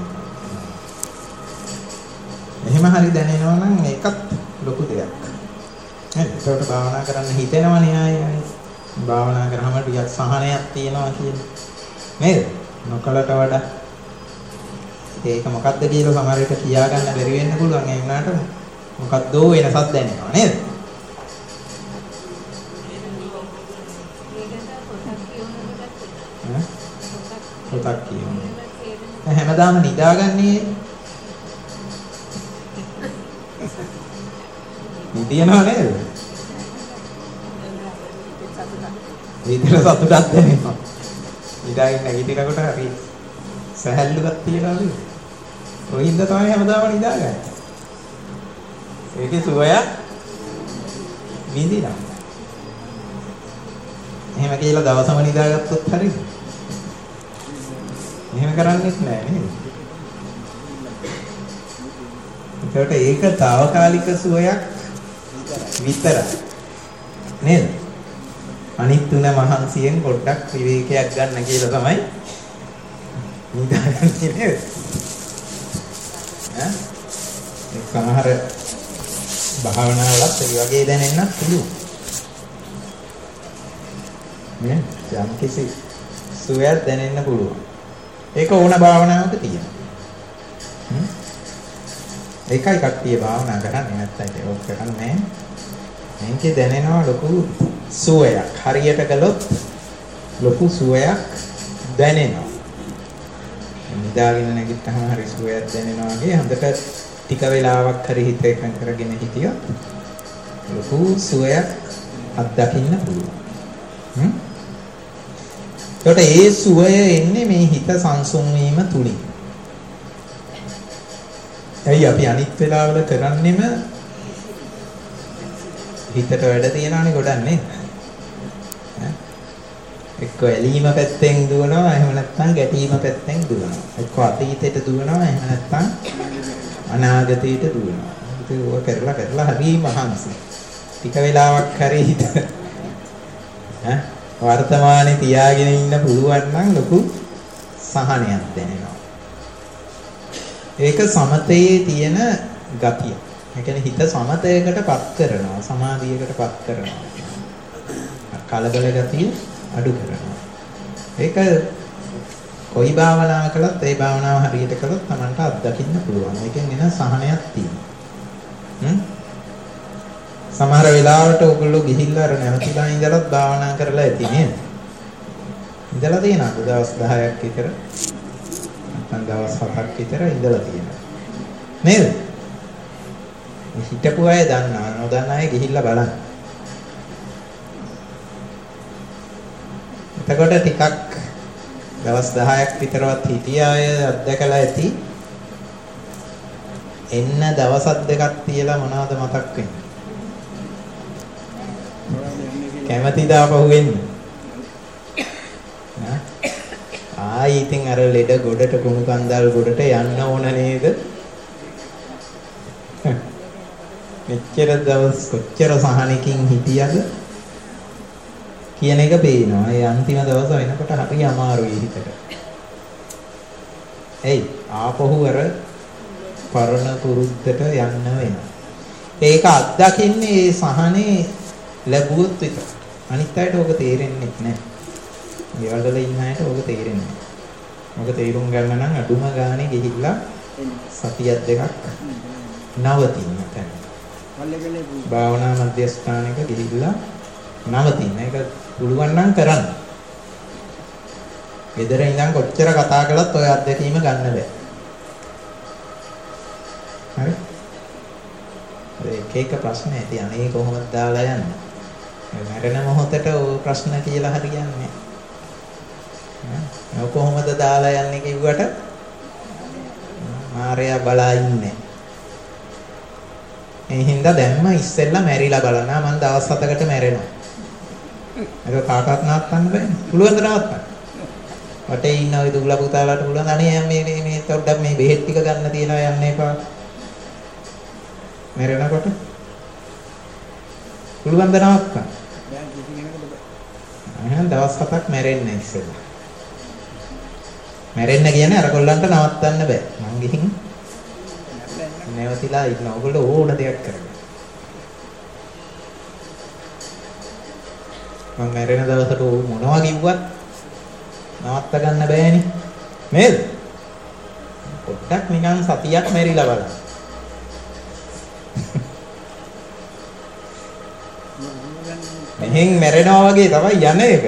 එහෙම හරි දැනෙනවා නම් ඒකත් ලොකු දෙයක්. නේද? ඒකට භාවනා කරන්න හිතෙනවනේ ආයේ. භාවනා කරාම ටිකක් සහනයක් තියෙනවා කියන්නේ. නේද? නොකලට වඩා ඒක මොකක්ද කියලා සමහර විට කියා ගන්න බැරි වෙන්න පුළුවන්. ඒ වුණාට මොකක්දෝ වෙනසක් දැනෙනවා නේද? පොතක් කියනවා. හැමදාම නිදාගන්නේ නිදිනවා නේද? විතර සතුටක් දැනෙනවා. ඉඳාගෙන නැගිටිනකොට හරි සහැල්ලුවක් තියනවා නේද? ඔය හින්දා තමයි හැමදාම නිදාගන්නේ. ඒකේ සුවය විඳිනවා. එහෙම කියලා දවසම නිදාගත්තොත් හරියද? එහෙම කරන්නේත් නෑ නේද? ඒකට ඒක తాවකාලික සුවයක් විතරයි. නේද? අනිත් තුන මහන්සියෙන් පොඩ්ඩක් විවේකයක් ගන්න කියලා තමයි නිදාගන්නේ නේද? සමහර භාවනාවලත් ඒ වගේ දැනෙන්නත් පුළුවන්. නේ? යම් කිසි සුවයක් දැනෙන්න පුළුවන්. ඒක ඕන භාවනාවක තියෙනවා. ඒකයි කට්ටිය භාවනා කරන්නේ නැත්තම් ඒක කරන්නේ. මේකේ දැනෙනවා ලොකු සුවයක්. හරියට කළොත් ලොකු සුවයක් දැනෙනවා. නිදාගෙන නැගිට්ටහම හරි සුවයක් දැනෙනවා වගේ හොඳට ටික වෙලාවක් හරි හිත එකඟ කරගෙන හිටියොත් ලොකු සුවයක් අත්දකින්න පුළුවන්. ඒකට ඒ සුවය එන්නේ මේ හිත සංසුන් වීම තුලින්. ඇයි අපි අනිත් වෙලාවල කරන්නේම හිතට වැඩ තියනවානේ ගොඩක් නේද? එක්ක ඇලීම පැත්තෙන් දුවනවා එහෙම නැත්නම් ගැටීම පැත්තෙන් දුවනවා. එක්ක අතීතයට දුවනවා එහෙම නැත්නම් අනාගතයට දුවනවා. ඒක ඔය කරලා හරි මහන්සි. ටික වෙලාවක් හරි හිත වර්තමානයේ තියාගෙන ඉන්න පුළුවන් නම් ලොකු සහනයක් දැනෙනවා. ඒක සමතයේ තියෙන ගතිය. ඒ කියන්නේ හිත සමතයකටපත් කරනවා, සමාධියකටපත් කරනවා. කලබල ගතිය අඩු කරනවා. ඒක කොයි භාවනාව කළත් ඒ භාවනාව හරියට කළොත් Tamanට අත්දකින්න පුළුවන්. ඒකෙන් එන සහනයක් තියෙනවා. සමහර වෙලාවට ඔයගොල්ලෝ ගිහිල්ලා අර නැවතිලා ඉඳලත් භාවනා කරලා ඇති නේද? ඉඳලා තියෙනවද දවස් 10ක් විතර? නැත්නම් දවස් 7ක් විතර ඉඳලා තියෙනවා. නේද? හිටපු අය දන්නවා, නොදන්න අය ගිහිල්ලා බලන්න. එතකොට ටිකක් දවස් 10ක් විතරවත් හිටිය අය අත්දැකලා ඇති. එන්න දවසක් දෙකක් තියලා මොනවද මතක් වෙන්නේ? කැමැතිද ආපහු වෙන්නේ? ආයි ඉතින් අර ලෙඩ ගොඩට කුණු කන්දල් ගොඩට යන්න ඕන නේද? මෙච්චර දවස් කොච්චර සහනකින් හිටියද කියන එක පේනවා. ඒ අන්තිම දවස වෙනකොට හරි අමාරුයි හිතට. එයි ආපහු අර පරණ පුරුද්දට යන්න වෙනවා. ඒක අත්දකින්නේ ඒ සහනේ ලැබුවොත් විතරයි. අනිත් අයට ඕක තේරෙන්නේ නැහැ. ගෙවල් වල ඉන්න අයට ඕක තේරෙන්නේ නැහැ. ඕක තේරුම් ගන්න නම් අඩුම ගානේ ගිහිල්ලා සතියක් දෙකක් නවතින්න තැන. භාවනා මධ්‍යස්ථානයක ගිහිල්ලා නවතින්න. ඒක පුළුවන් නම් කරන්න. ගෙදර ඉඳන් කොච්චර කතා කළත් ඔය අත්දැකීම ගන්න බෑ. හරි? ඒක ප්‍රශ්න ඇති. අනේ කොහොමද දාලා යන්නේ? මරණ මොහොතට ඔය ප්‍රශ්න කියලා හරියන්නේ නැහැ. කොහොමද දාලා යන්නේ කිව්වට මාර්යා බලා ඉන්නේ. ඒ හින්දා දැම්ම ඉස්සෙල්ලා මැරිලා බලනවා. මම දවස් 7කට මැරෙනවා. ඒක කාටවත් නවත්තන්න බෑනේ. පුළුවන් ද නවත්තන්න? වටේ ඉන්න ඔය දුබල පුතාලාට පුළුවන්. අනේ මේ පොඩ්ඩක් මේ බෙහෙත් ටික ගන්න තියෙනවා යන්න එපා. මැරෙනකොට පුළුවන් ද නවත්තන්න? එහෙනම් දවස් 7ක් මැරෙන්නේ ඉස්සෙල්ලා. මැරෙන්න කියන්නේ අර කොල්ලන්ට නවත්තන්න බෑ. මං ගිහින් නැවතිලා ඉන්න. ඔයගොල්ලෝ ඕන දෙයක් කරගන්න. මං මැරෙන දවසට මොනවා කිව්වත් නවත්ත ගන්න බෑනේ. නේද? පොඩ්ඩක් නිකන් සතියක් මැරිලා බලන්න. මෙහෙන් මැරෙනවා වගේ තමයි යන එක.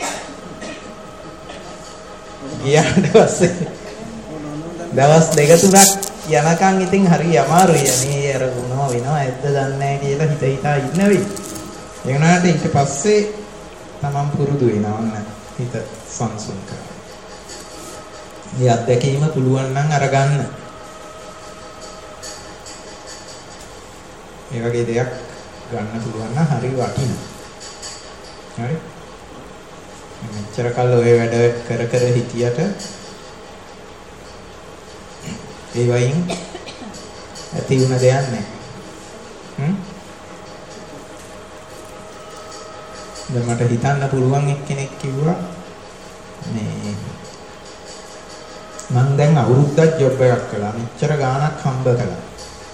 ගියාට පස්සේ දවස් 2-3ක් යනකම් ඉතින් හරි අමාරුයි. මේ අර වුණා වෙනවා ඇද්ද දන්නේ නැහැ කියලා හිත හිතා ඉන්න වෙයි. ඒ වුණාට ඊට පස්සේ තමන් පුරුදු වෙනවා නේද? හිත සංසුන් කරගන්න. මේ අත්දැකීම පුළුවන් නම් අරගන්න. ඒ වගේ දෙයක් ගන්න පුළුවන් නම් හරි වටිනවා. හරි? මෙච්චර කල් ඔය වැඩ කර හිටියට ඒ වයින් ඇති වුණ දෙයක් නැහැ. දැන් මට හිතන්න පුළුවන් එක්කෙනෙක් කිව්වා මේ මම දැන් අවුරුද්දක් ජොබ් එකක් කළා. මෙච්චර ගාණක් හම්බ කළා.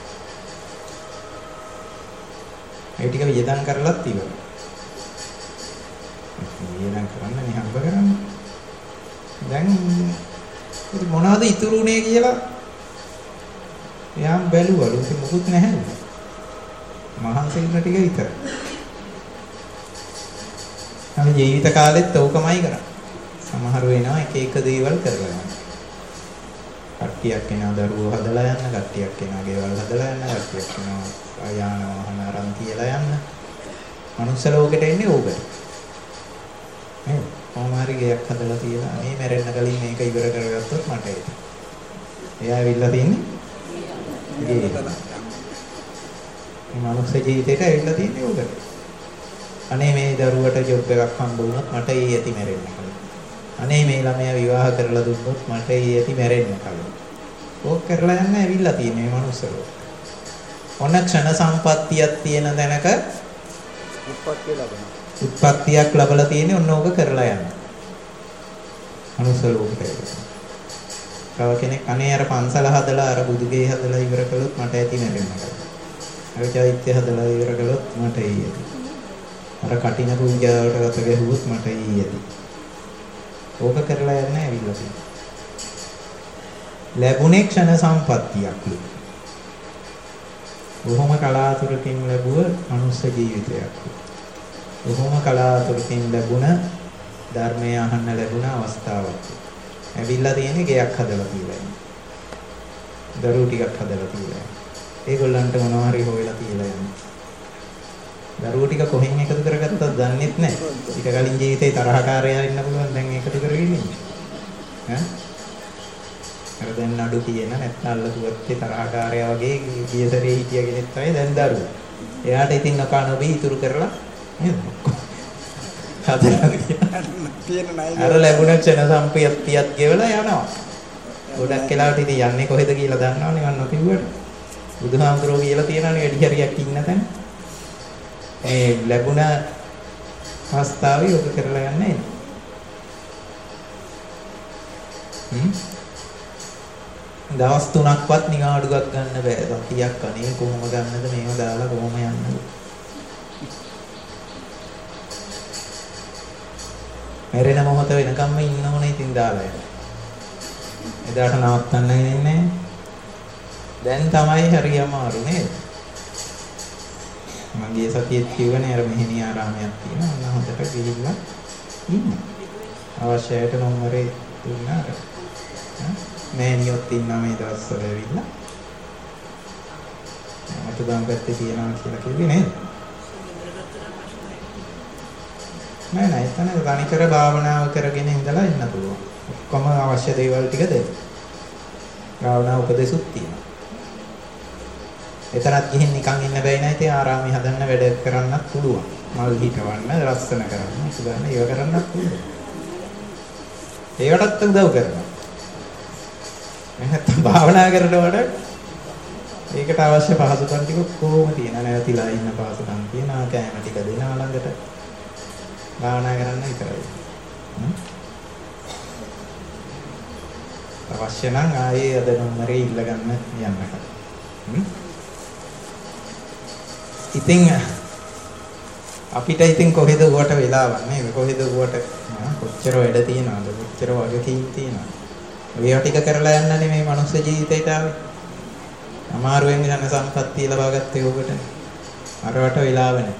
ඒ ටික වියදම් කරලත් ඉවරයි. වියදම් කරන්න හම්බ කරන්න. දැන් මොනවද ඉතුරුනේ කියලා එයාම බැලුවලු. ඒක මොකුත් නැහැ. මහන්සි වෙන ටික විතරයි. අපි ජීවිත කාලෙත් ඕකමයි කරන්නේ. සමහර වෙනවා එක එක දේවල් කරලා යනවා. කට්ටියක් එනවා දරුවෝ හදලා යන්න, කට්ටියක් එනවා ගෙවල් හදලා යන්න, කට්ටියක් එනවා යාන වාහන අරන් තියලා යන්න. මනුස්ස ලෝකෙට එන්නේ ඕකට. නේද? කොහොමාරි ගෙයක් හදලා තියලා මේ මැරෙන්න කලින් මේක ඉවර කරගත්තොත් මට ඒක. එයා ඇවිල්ලා තින්නේ ගේ. මේ මනුස්ස ජීවිතේට ඇවිල්ලා තින්නේ ඕකට. අනේ මේ දරුවට ජොබ් එකක් හම්බ වුණොත් මට ඊ ඇති මැරෙන්න කලින්. අනේ මේ ළමයා විවාහ කරලා දුන්නොත් මට ඊ ඇති මැරෙන්න කලින්. ඕක කරලා යන්න ඇවිල්ලා තියෙන මේ මනුස්සලෝ. ඔන්න ක්ෂණ සම්පත්තියක් තියෙන දැනක උත්පත්තියක් ලැබලා තියෙන්නේ ඔන්න ඕක කරලා යන්න. මනුස්සලෝකේ. තව කෙනෙක් අනේ අර පන්සල හදලා අර බුදුගේ හදලා ඉවර කළොත් මට ඇති මැරෙන්න කලින්. අර චෛත්‍ය හදලා ඉවර කළොත් මට ඊ ඇති. අර කටින පූජාවට ගත ගැහුවොත් මට ඊ ඇති. ඕක කරලා යන්න ඇවිල්ලා තියෙනවා. ලැබුණේ ක්ෂණ සම්පත්තියක්ලු. බොහොම කලාතුරකින් ලැබුව මනුස්ස ජීවිතයක්. බොහොම කලාතුරකින් ලැබුණ ධර්මය අහන්න ලැබුණ අවස්ථාවක්. ඇවිල්ලා තියෙන්නේ ගෙයක් හදලා තියලා. දරුවෝ ටිකක් හදලා තියලා. ඒගොල්ලන්ට මොනවා හරි හොයලා තියලා යන්නේ. දරුවෝ ටික කොහෙන් එකතු කරගත්තද දන්නෙත් නැහැ. ඊට කලින් ජීවිතේ තරහකාරයා ඉන්න පුළුවන් දැන් එකතු කරගෙන ඉන්නේ. ඈ? අර දැන් නඩු කියන නැත්නම් අල්ලතුවත්තේ තරහකාරයා වගේ ගියසරේ හිටිය කෙනෙක් තමයි දැන් දරුවෝ. එයාට ඉතින් නොකනොබී ඉතුරු කරලා නේද? හදලා තියෙන නයි. අර ලැබුණ ක්ෂණ සම්පත්තියත් ගෙවලා යනවා. ගොඩක් වෙලාවට ඉතින් යන්නේ කොහෙද කියලා දන්නවනේ මම නොකියුවට. බුදුහාමුදුරුවෝ කියලා තියෙනවානේ වැඩි හරියක් ඉන්න තැන. ඒ ලැබුණ අවස්ථාවේ ඔබ කරලා යන්නේ දවස් 3ක්වත් නිකාඩුවක් ගන්න බෑ. සතියක් අනේ කොහොම ගන්නද මේව දාලා කොහොම යන්නද? මැරෙන මොහොත වෙනකම්ම ඉන්න ඕනේ ඉතින් දාලා යන්න. එදාට නවත්තන්න ඉන්නේ. දැන් තමයි හරි අමාරු නේද? මම ගිය සතියේත් කිව්වනේ අර මෙහෙණි ආරාමයක් තියෙනවා. ඔන්න හොඳට ගිහිල්ලා ඉන්න. අවශ්‍යයට නම්බරේ දුන්නා. මෑණියොත් ඉන්නා මේ දවස්වල ඇවිල්ලා. මට ගම් පැත්තේ තියනවා කියලා කිව්වේ නේද? නෑ එතන තනිකර භාවනාව කරගෙන ඉඳලා ඉන්න පුළුවන්. ඔක්කොම අවශ්‍ය දේවල් ටික දෙන්න. භාවනා උපදෙසුත් තියෙනවා. එතරම් ගිහින් නිකන් ඉන්න බැයි නෑ. ඉතින් ආරාමي හදන්න වැඩ කරන්නත් පුළුවන්. මල් හිටවන්න, ලස්සන කරන්න, සුදාන ඒව කරන්නත් පුළුවන්. ඒකටත් උදව් කරනවා. නැත්නම් භාවනා කරනකොට ඒකට අවශ්‍ය පහසුකම් ටික කොහොම තියෙනවා. නැවතිලා ඉන්න පහසුකම් තියෙනවා. කෑම ටික දෙනවා ළඟට. භාවනා කරන්න විතරයි. අවශ්‍ය නම් ආයේ අද නම්බරේ ඉල්ල ගන්න යන්නක. ඉතින් අපිට ඉතින් කොහෙද උවට වෙලාවක් නේද? කොහෙද උවට කොච්චර වැඩ තියනවද? කොච්චර වගකීම් තියනවද? ඒවා ටික කරලා යන්නනේ මේ මනුස්ස ජීවිතේට ආවේ. අමාරුවෙන් යන සම්පත්තිය ලබා ගත්තේ ඔබට. අරවට වෙලාව නැහැ.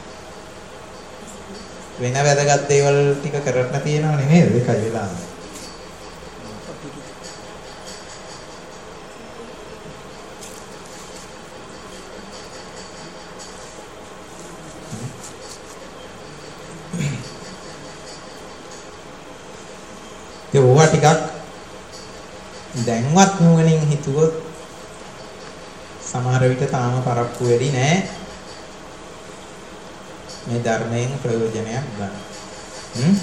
වෙන වැදගත් දේවල් ටික කරන්න තියෙනව නෙමෙයි ඒකයි වෙලාව. ඒවා ටිකක් දැන්වත් නුවණින් හිතුවොත් සමහර විට තාම පරක්කු වෙඩි නෑ මේ ධර්මයෙන් ප්‍රයෝජනයක් ගන්න.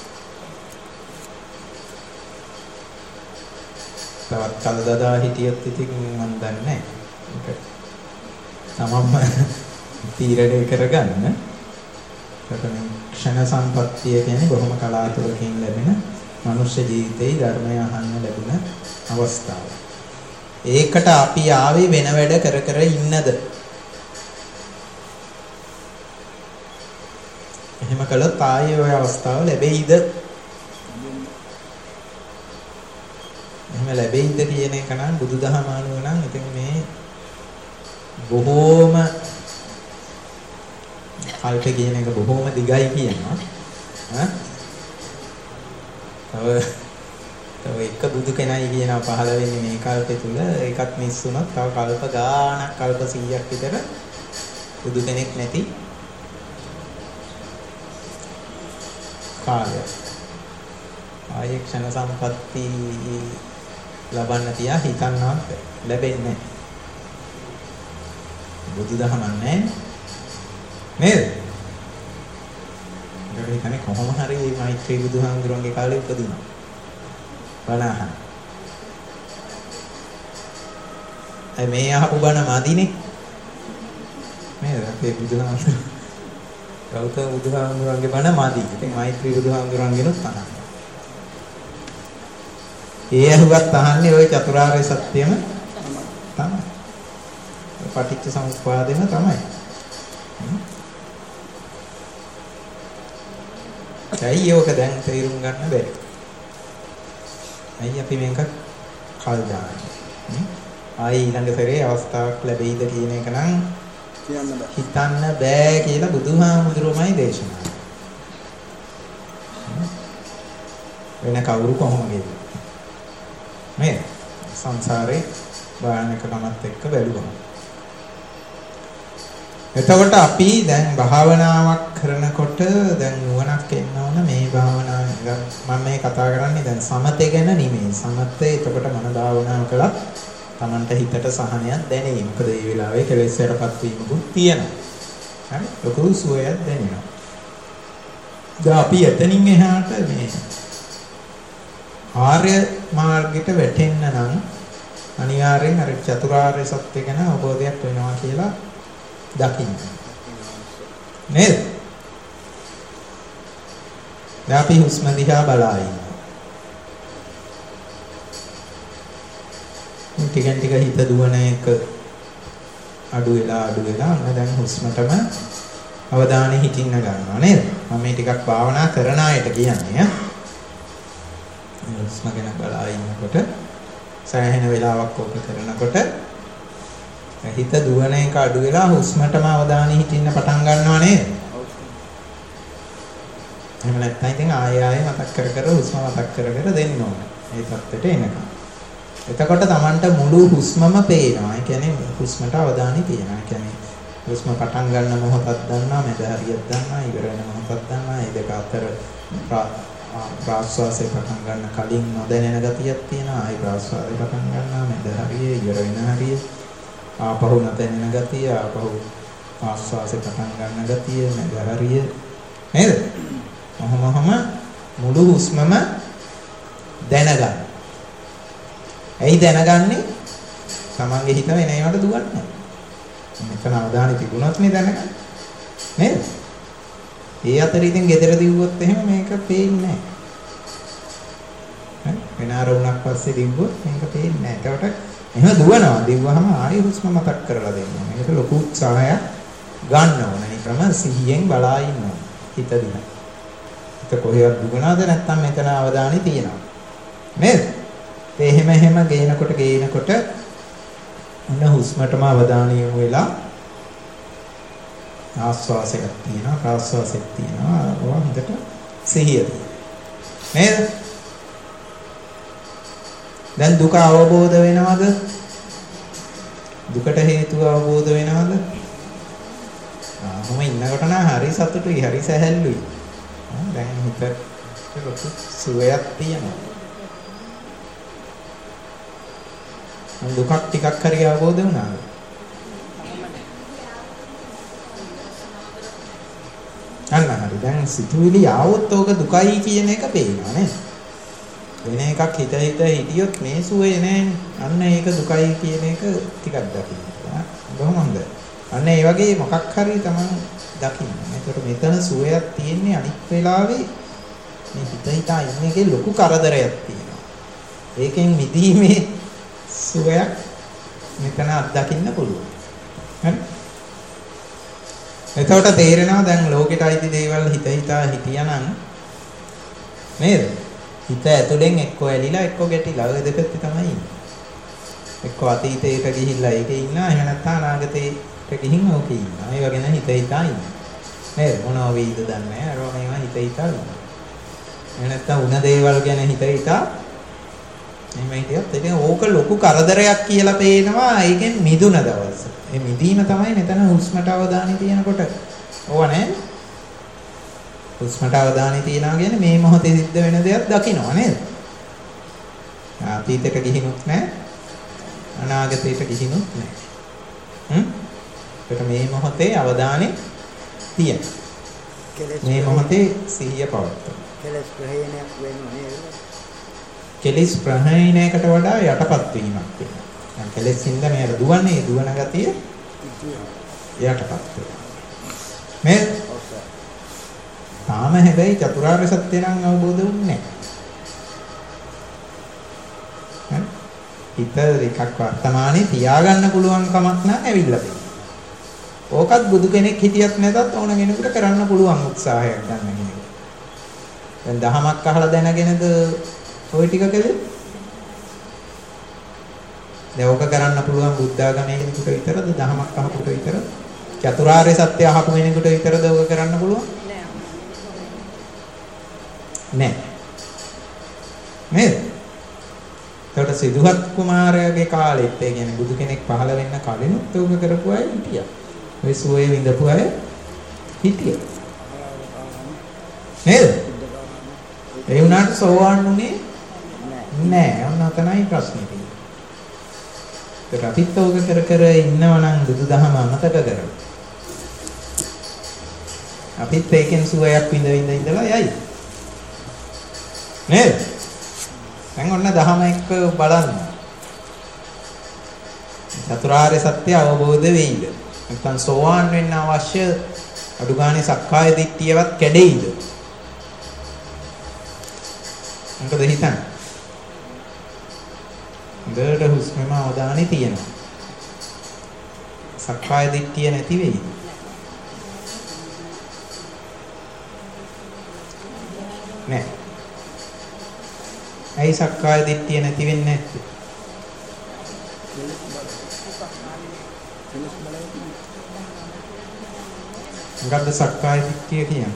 තවත් කලදදා හිටියොත් ඉතින් මම දන්නේ නෑ. ඒක තමන්ම තීරණය කරගන්න. ඒකනේ ක්ෂණ සම්පත්තිය කියන්නේ බොහොම කලාතුරකින් ලැබෙන මනුෂ්‍ය ජීවිතේ ධර්මය අහන්න ලැබුණ අවස්ථාව. ඒකට අපි ආවේ වෙන වැඩ කර කර ඉන්නද? එහෙම කළොත් ආයේ ওই අවස්ථාව ලැබෙයිද? එහෙම ලැබෙයිද කියන එක නම් බුදුදහම අනුව නම් ඉතින් මේ බොහෝම කල්ප කියන එක බොහෝම දිගයි කියනවා. තව එක බුදු කෙනයි කියනවා පහළ වෙන්නේ මේ කල්පේ තුල. ඒකත් මිස් වුණොත් තව කල්ප ගාණක් කල්ප 100ක් විතර බුදු කෙනෙක් නැති කාලය. ආයේ ක්ෂණ සම්පatti ලබන්න තියා හිතන්නවත් ලැබෙන්නේ නැහැ. බුදුදහම නැහැ නේද? ඒක කියන්නේ කොහොම හරි මේ මෛත්‍රී බුදුහාමුදුරන්ගේ කාලේ උපදිනවා. බණහන්. මේ අහපු බණ මදිනේ. නේද? අපේ බුදුහාමුදුරන් ගෞතම බුදුහාමුදුරන්ගේ බණ මදි. ඉතින් මෛත්‍රී බුදුහාමුදුරන්ගෙනුත් අහන්න. ඒ ඇහුවත් අහන්නේ ওই චතුරාර්ය සත්‍යම තමයි. පටිච්ච සමුප්පාදෙම තමයි. ඇයි ඕක දැන් තේරුම් ගන්න බැරි? ඇයි අපි මේක කල් දාන්නේ? ආයි ඊළඟ සැරේ අවස්ථාවක් ලැබෙයිද කියන එක නම් හිතන්න බෑ කියලා බුදුහාමුදුරුවෝමයි දේශනා කළේ. වෙන කවුරු කොහොමද? මේ සංසාරේ භයානකකමත් එක්ක බැලුවා. එතකොට අපි දැන් භාවනාවක් කරනකොට දැන් නුවණක් එන්න ඕන මේ භාවනාව මම මේ කතා කරන්නේ දැන් සමතේ ගැන නෙමෙයි. සමතේ එතකොට මන භාවනාව කළා Tamanට හිතට සහනයක් දැනෙයි. මොකද මේ වෙලාවේ කෙලෙස් වලපත් වීමකුත් තියෙනවා. හරි? ලොකු සුවයක් දැනෙනවා. දැන් අපි එතනින් එහාට මේ ආර්ය මාර්ගයට වැටෙන්න නම් අනිවාර්යෙන් අර චතුරාර්ය සත්‍ය ගැන අවබෝධයක් වෙනවා කියලා දකින්න. නේද? දැන් අපි හුස්ම දිහා බලා ඉන්නවා. ටිකෙන් ටික හිත දුවන එක අඩු වෙලා දැන් හුස්මටම අවධානය හිතින්න ගන්නවා නේද? මම මේ ටිකක් භාවනා කරන අයට කියන්නේ හුස්ම ගැන බලා ඉන්නකොට සෑහෙන වෙලාවක් ඕක කරනකොට හිත දුවන එක අඩු වෙලා හුස්මටම අවධානය හිතින්න පටන් ගන්නවා නේද? එහෙම නැත්නම් ඉතින් ආයෙ මතක් කර හුස්ම මතක් කර දෙන්න ඕනේ. මේ පැත්තට එනකම්. එතකොට Tamanට මුළු හුස්මම පේනවා. ඒ කියන්නේ හුස්මට අවධානය තියෙනවා. ඒ කියන්නේ හුස්ම පටන් ගන්න මොහොතක් දන්නවා, මැද හරියක් දන්නවා, ඉවර වෙන මොහොතක් දන්නවා. මේ දෙක අතර ප්‍රාශ්වාසය පටන් ගන්න කලින් නොදැනෙන ගතියක් තියෙනවා. ආයි ප්‍රාශ්වාසය පටන් ගන්නවා, මැද හරිය, ඉවර වෙන හරිය. ආපහු නොදැනෙන ගතිය, ආපහු ආශ්වාසය පටන් ගන්න ගතිය, මැද හරිය. නේද? මොහොමම මුළු හුස්මම දැනගන්න. ඇයි දැනගන්නේ? තමන්ගේ හිත වෙන ඒවට දුවන්නේ. මෙතන අවධානය තිබුණොත් නේ දැනගන්නේ. නේද? ඒ අතර ඉතින් gedara දිව්වොත් එහෙම මේක පේන්නේ නැහැ. වෙන ආරවුණක් පස්සේ දිව්වොත් මේක පේන්නේ නැහැ. ඒකට එහෙම දුවනවා. දිව්වහම ආයෙ හුස්ම මතක් කරලා දෙන්න. මේකට ලොකු උත්සාහයක් ගන්න ඕනේ. මේ ක්‍රම සිහියෙන් බලා ඉන්න ඕනේ. හිත දිහා. හිත කොහෙවත් දුවනවද නැත්නම් මෙතන අවධානය තියෙනවා. නේද? එහෙම ගේනකොට ඔන්න හුස්මටම අවධානය යොමු වෙලා ආස්වාසයක් තියෙනවා ප්‍රාස්වාසයක් තියෙනවා ඔය හොඳට සිහිය නේද? දැන් දුක අවබෝධ වෙනවද? දුකට හේතුව අවබෝධ වෙනවද? මම ඉන්නකොට නම් හරි සතුටුයි හරි සැහැල්ලුයි. දැන් හිතට ලොකු සුවයක් තියෙනවා. දුකක් ටිකක් හරි අවබෝධ වුණාද? අන්න හරි. දැන් සිතුවිලි ආවොත් ඕක දුකයි කියන එක පේනවා නේද? වෙන එකක් හිත හිටියොත් මේ සුවේ නෑනේ. අන්න ඒක දුකයි කියන එක ටිකක් දකින්න. බොහොම හොඳයි. අන්න ඒ වගේ මොකක් හරි තමන් දකින්න. ඒකට මෙතන සුවයක් තියෙන්නේ අනිත් වෙලාවේ මේ හිතා ඉන්න එකේ ලොකු කරදරයක් තියෙනවා. ඒකෙන් මිදීමේ සුවයක් මෙතන අත්දකින්න පුළුවන්. හරි? එතකොට තේරෙනවා දැන් ලෝකෙට අයිති දේවල් හිතා හිටියානම් නේද? හිත ඇතුලෙන් එක්ක ඇලිලා එක්ක ගැටිලා ඔය දෙකත් තමයි ඉන්නේ. එක්ක අතීතයට ගිහිල්ලා ඒකේ ඉන්නවා එහෙම නැත්නම් අනාගතයට ගිහින් ඕකේ ඉන්නවා. ඒ වගේ නම් හිතා ඉන්නවා. නේද? මොනවා වෙයිද දන්නේ නැහැ. අරවා මේවා හිතා ඉන්නවා. එහෙම නැත්නම් උන දේවල් ගැන හිතා එහෙම හිටියත් ඉතින් ඕක ලොකු කරදරයක් කියලා පේනවා. ඒකෙන් මිදුන දවස්. මේ මිදීම තමයි මෙතන හුස්මට අවධානය තියනකොට ඕව නෑ. හුස්මට අවධානය තියනවා කියන්නේ මේ මොහොතේ සිද්ධ වෙන දේක් දකින්නවා නේද? අතීතයට ගිහිනුත් නෑ. අනාගතයට ගිහිනුත් නෑ. ඒක මේ මොහොතේ අවධානය තියන. මේ මොහොතේ සිහිය පවත්වන. කෙලස් ප්‍රහේණයක් වෙනවා නේද? කෙලස් ප්‍රහේණයකට වඩා යටපත් වීමක් වෙනවා. දැන් කෙලස් හින්දා මෙයාට දුවන්නේ දුවන ගතිය යටපත් වෙනවා. මේ තාම හැබැයි චතුරාර්ය සත්‍ය නම් අවබෝධ වුන්නේ නැහැ. හිත එකක් වර්තමානයේ තියාගන්න පුළුවන් කමක් නම් ඇවිල්ලා තියෙනවා. ඕකත් බුදු කෙනෙක් හිටියත් නැතත් ඕන කෙනෙකුට කරන්න පුළුවන් උත්සාහයක් ගන්න කෙනෙක්. දැන් දහමක් අහලා දැනගෙනද ওই ටික කළේ? දැන් ඕක කරන්න පුළුවන් බුද්ධාගමේ කෙනෙකුට විතරද දහමක් අහපුට විතරද? චතුරාර්ය සත්‍ය අහපු කෙනෙකුට විතරද ඕක කරන්න පුළුවන්? නෑ. නේද? ඒකට සිදුහත් කුමාරයාගේ කාලෙත් ඒ කියන්නේ බුදු කෙනෙක් පහළ වෙන්න කලිනුත් ඕක කරපු අය හිටියා. ඔය සුවේ විඳපු අය හිටියා. නේද? ඒ වුණාට සෝවාන් උනේ නෑ. ඔන්න තමයි ප්‍රශ්නේ තියෙන්නේ. ඒක අපිත් ඕක කර ඉන්නව නම් බුදුදහම අමතක කරමු. අපිත් ඒකෙන් සුවයක් විඳ ඉඳලා යයි. නේද? දැන් ඔන්න දහම එක්ක බලන්න. චතුරාර්ය සත්‍ය අවබෝධ වෙයිද? නැත්නම් සෝවාන් වෙන්න අවශ්‍ය අඩුගානේ සක්කාය දිට්ඨියවත් කැඩෙයිද? මොකද හිතන්නේ? දෙඩ හුස්මම අවධානය තියෙනවා. සක්කාය දිට්ඨිය නැති වෙයි. නෑ. ඇයි සක්කාය දිට්ඨිය නැති වෙන්නේ නැත්තේ? මොකද්ද සක්කාය දිට්ඨිය කියන්නේ?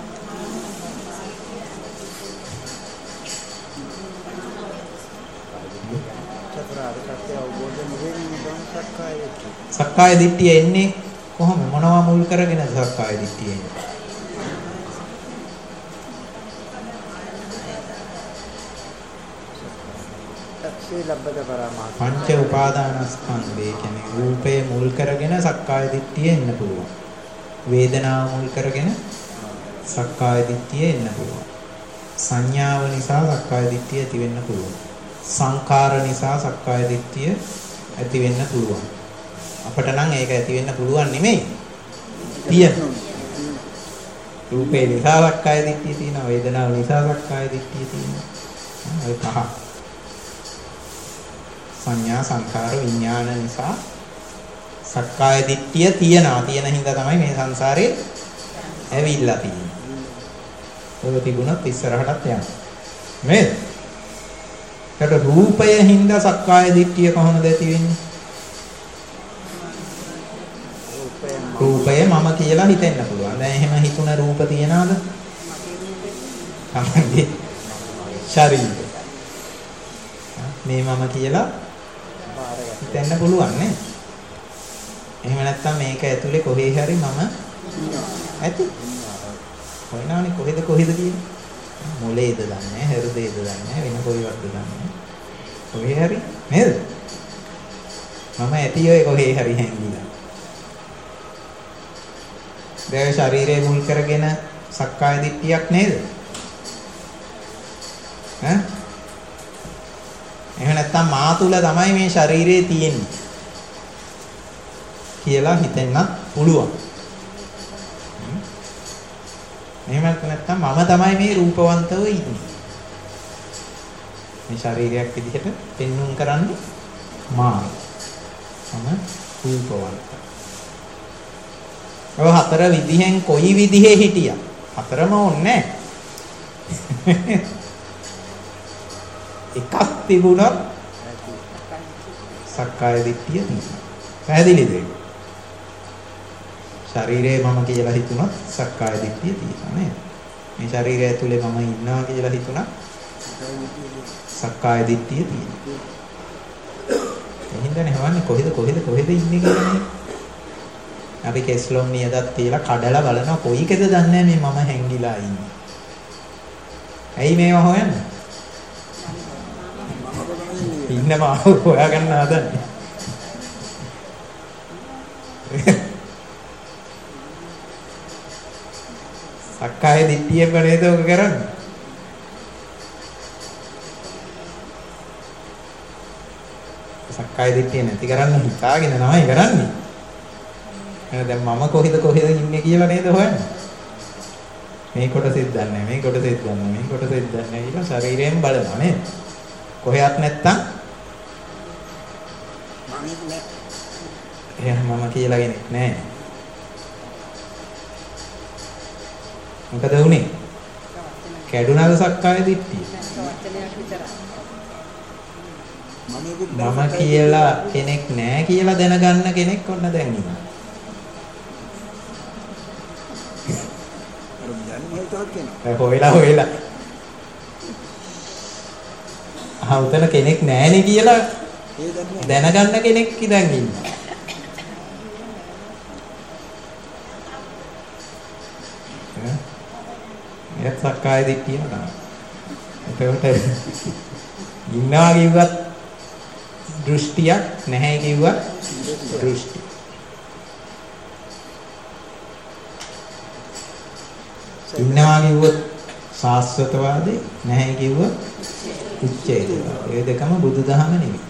සක්කාය දිට්ඨිය එන්නේ කොහොම මොනවා මුල් කරගෙන සක්කාය දිට්ඨිය එන්නේ? පංච උපාදානස්කන්ධය කියන්නේ රූපේ මුල් කරගෙන සක්කාය දිට්ඨිය එන්න පුළුවන්. වේදනාව මුල් කරගෙන සක්කාය දිට්ඨිය එන්න පුළුවන්. සංඥාව නිසා සක්කාය දිට්ඨිය ඇති වෙන්න පුළුවන්. සංකාර නිසා සක්කාය දිට්ඨිය ඇති වෙන්න පුළුවන්. අපට නම් ඒක ඇති වෙන්න පුළුවන් නෙමෙයි. තියෙන. රූපේ නිසා සක්කාය දිට්ඨිය තියෙනවා. වේදනාව නිසා සක්කාය දිට්ඨිය තියෙනවා. ඔය පහ. සංඥා සංකාර විඥාන නිසා සක්කාය දිට්ඨිය තියෙනවා. තියෙන හින්දා තමයි මේ සංසාරේ ඇවිල්ලා තියෙන්නේ. ඔය තිබුණත් ඉස්සරහටත් යනවා. නේද? ඒකට රූපය හින්දා සක්කාය දිට්ඨිය කොහොමද ඇති වෙන්නේ? රූපය මම කියලා හිතෙන්න පුළුවන්. දැන් එහෙම හිතුණ රූප තියනවාද? තමයි ශරීරය. මේ මම කියලා හිතෙන්න පුළුවන් නේ. එහෙම නැත්නම් මේක ඇතුලේ කොහේ හරි මම ඇති. කොයිනානේ කොහෙද කියන්නේ? මොලේද දන්නේ නැහැ, හෘදේද දන්නේ නැහැ, වෙන කොයිවත්ද දන්නේ නැහැ. කොහේ හරි නේද? මම ඇති ඔය කොහේ හරි හැංගිලා. දැන් ශරීරය මුල් කරගෙන සක්කාය දිට්ඨියක් නේද? ඈ? එහෙම නැත්නම් මා තුල තමයි මේ ශරීරය තියෙන්නේ කියලා හිතෙන්නත් පුළුවන්. එහෙම නැත්නම් මම තමයි මේ රූපවන්තව ඉන්නේ. මේ ශරීරයක් විදිහට පෙන්වුම් කරන්නේ මා. මම රූපවන්ත. ඔය හතර විදිහෙන් කොයි විදිහේ හිටියා? හතරම ඕනේ නැහැ. එකක් තිබුණොත් සක්කාය දිට්ඨිය තියෙනවා. පැහැදිලිද? ශරීරය මම කියලා හිතුණොත් සක්කාය දිට්ඨිය තියෙනවා නේද? මේ ශරීරය ඇතුලේ මම ඉන්නවා කියලා හිතුණා සක්කාය දිට්ඨිය තියෙනවා. එහෙනම් හවන්නේ කොහෙද ඉන්නේ කියන්නේ? අපි කෙස්ලොම් නියදත් තියලා කඩලා බලනවා කොයිකද දන්නේ මේ මම හැංගිලා ඉන්නේ. ඇයි මේව හොයන්නේ? ඉන්නම හොයාගන්න හදන්නේ. සක්කාය දිට්ඨියෙන් නේද ඔක කරන්නේ? සක්කාය දිට්ඨිය නැති කරන්න හිතාගෙන තමයි කරන්නේ. දැන් මම කොහෙද ඉන්නේ කියලා නේද හොයන්නේ. මේ කොටසෙත් දන්නේ මේ කොටසෙත් දන්නේ මේ කොටසෙත් දන්නේ කියලා ශරීරයෙන් බලනවා නේද? කොහෙවත් නැත්තම් මම කියලා කෙනෙක් නැහැ. මොකද වුනේ? කැඩුනද සක්කාය දිට්ඨිය? මම කියලා කෙනෙක් නැහැ කියලා දැනගන්න කෙනෙක් ඔන්න දැන් ඉන්නවා. හොයලා උතන කෙනෙක් නැහැනේ කියලා දැනගන්න කෙනෙක් ඉඳන් ඉන්නවා. එයත් සක්කාය දිට්ඨියම තමයි. ඒකට ඉන්නවා කිව්වත් දෘෂ්ටියක් නැහැ කිව්වත් දෘෂ්ටි. ඉන්නවා කිව්වොත් සාස්වතවාදී නැහැ කිව්වොත් උච්ඡේදවාදී. ඒ දෙකම බුදුදහම නෙවෙයි.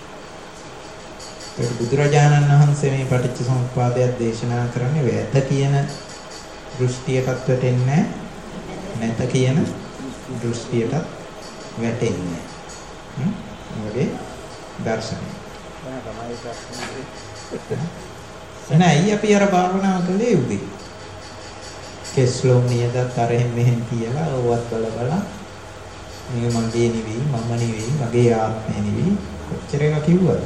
ඒක බුදුරජාණන් වහන්සේ මේ පටිච්චසමුප්පාදයක් දේශනා කරන්නේ වැත කියන දෘෂ්ටියටත් වැටෙන්නේ නැත කියන දෘෂ්ටියටත් වැටෙන්නේ. මොකද දර්ශනය. එහෙනම් ඇයි අපි අර භාවනාව කළේ උදේ? කෙස්ලොම් නියදත් අරහෙන් මෙහෙන් කියලා ඕවත් බල මේක මගේ නෙවෙයි මම නෙවෙයි මගේ ආත්මය නෙවෙයි කොච්චර එක කිව්වද?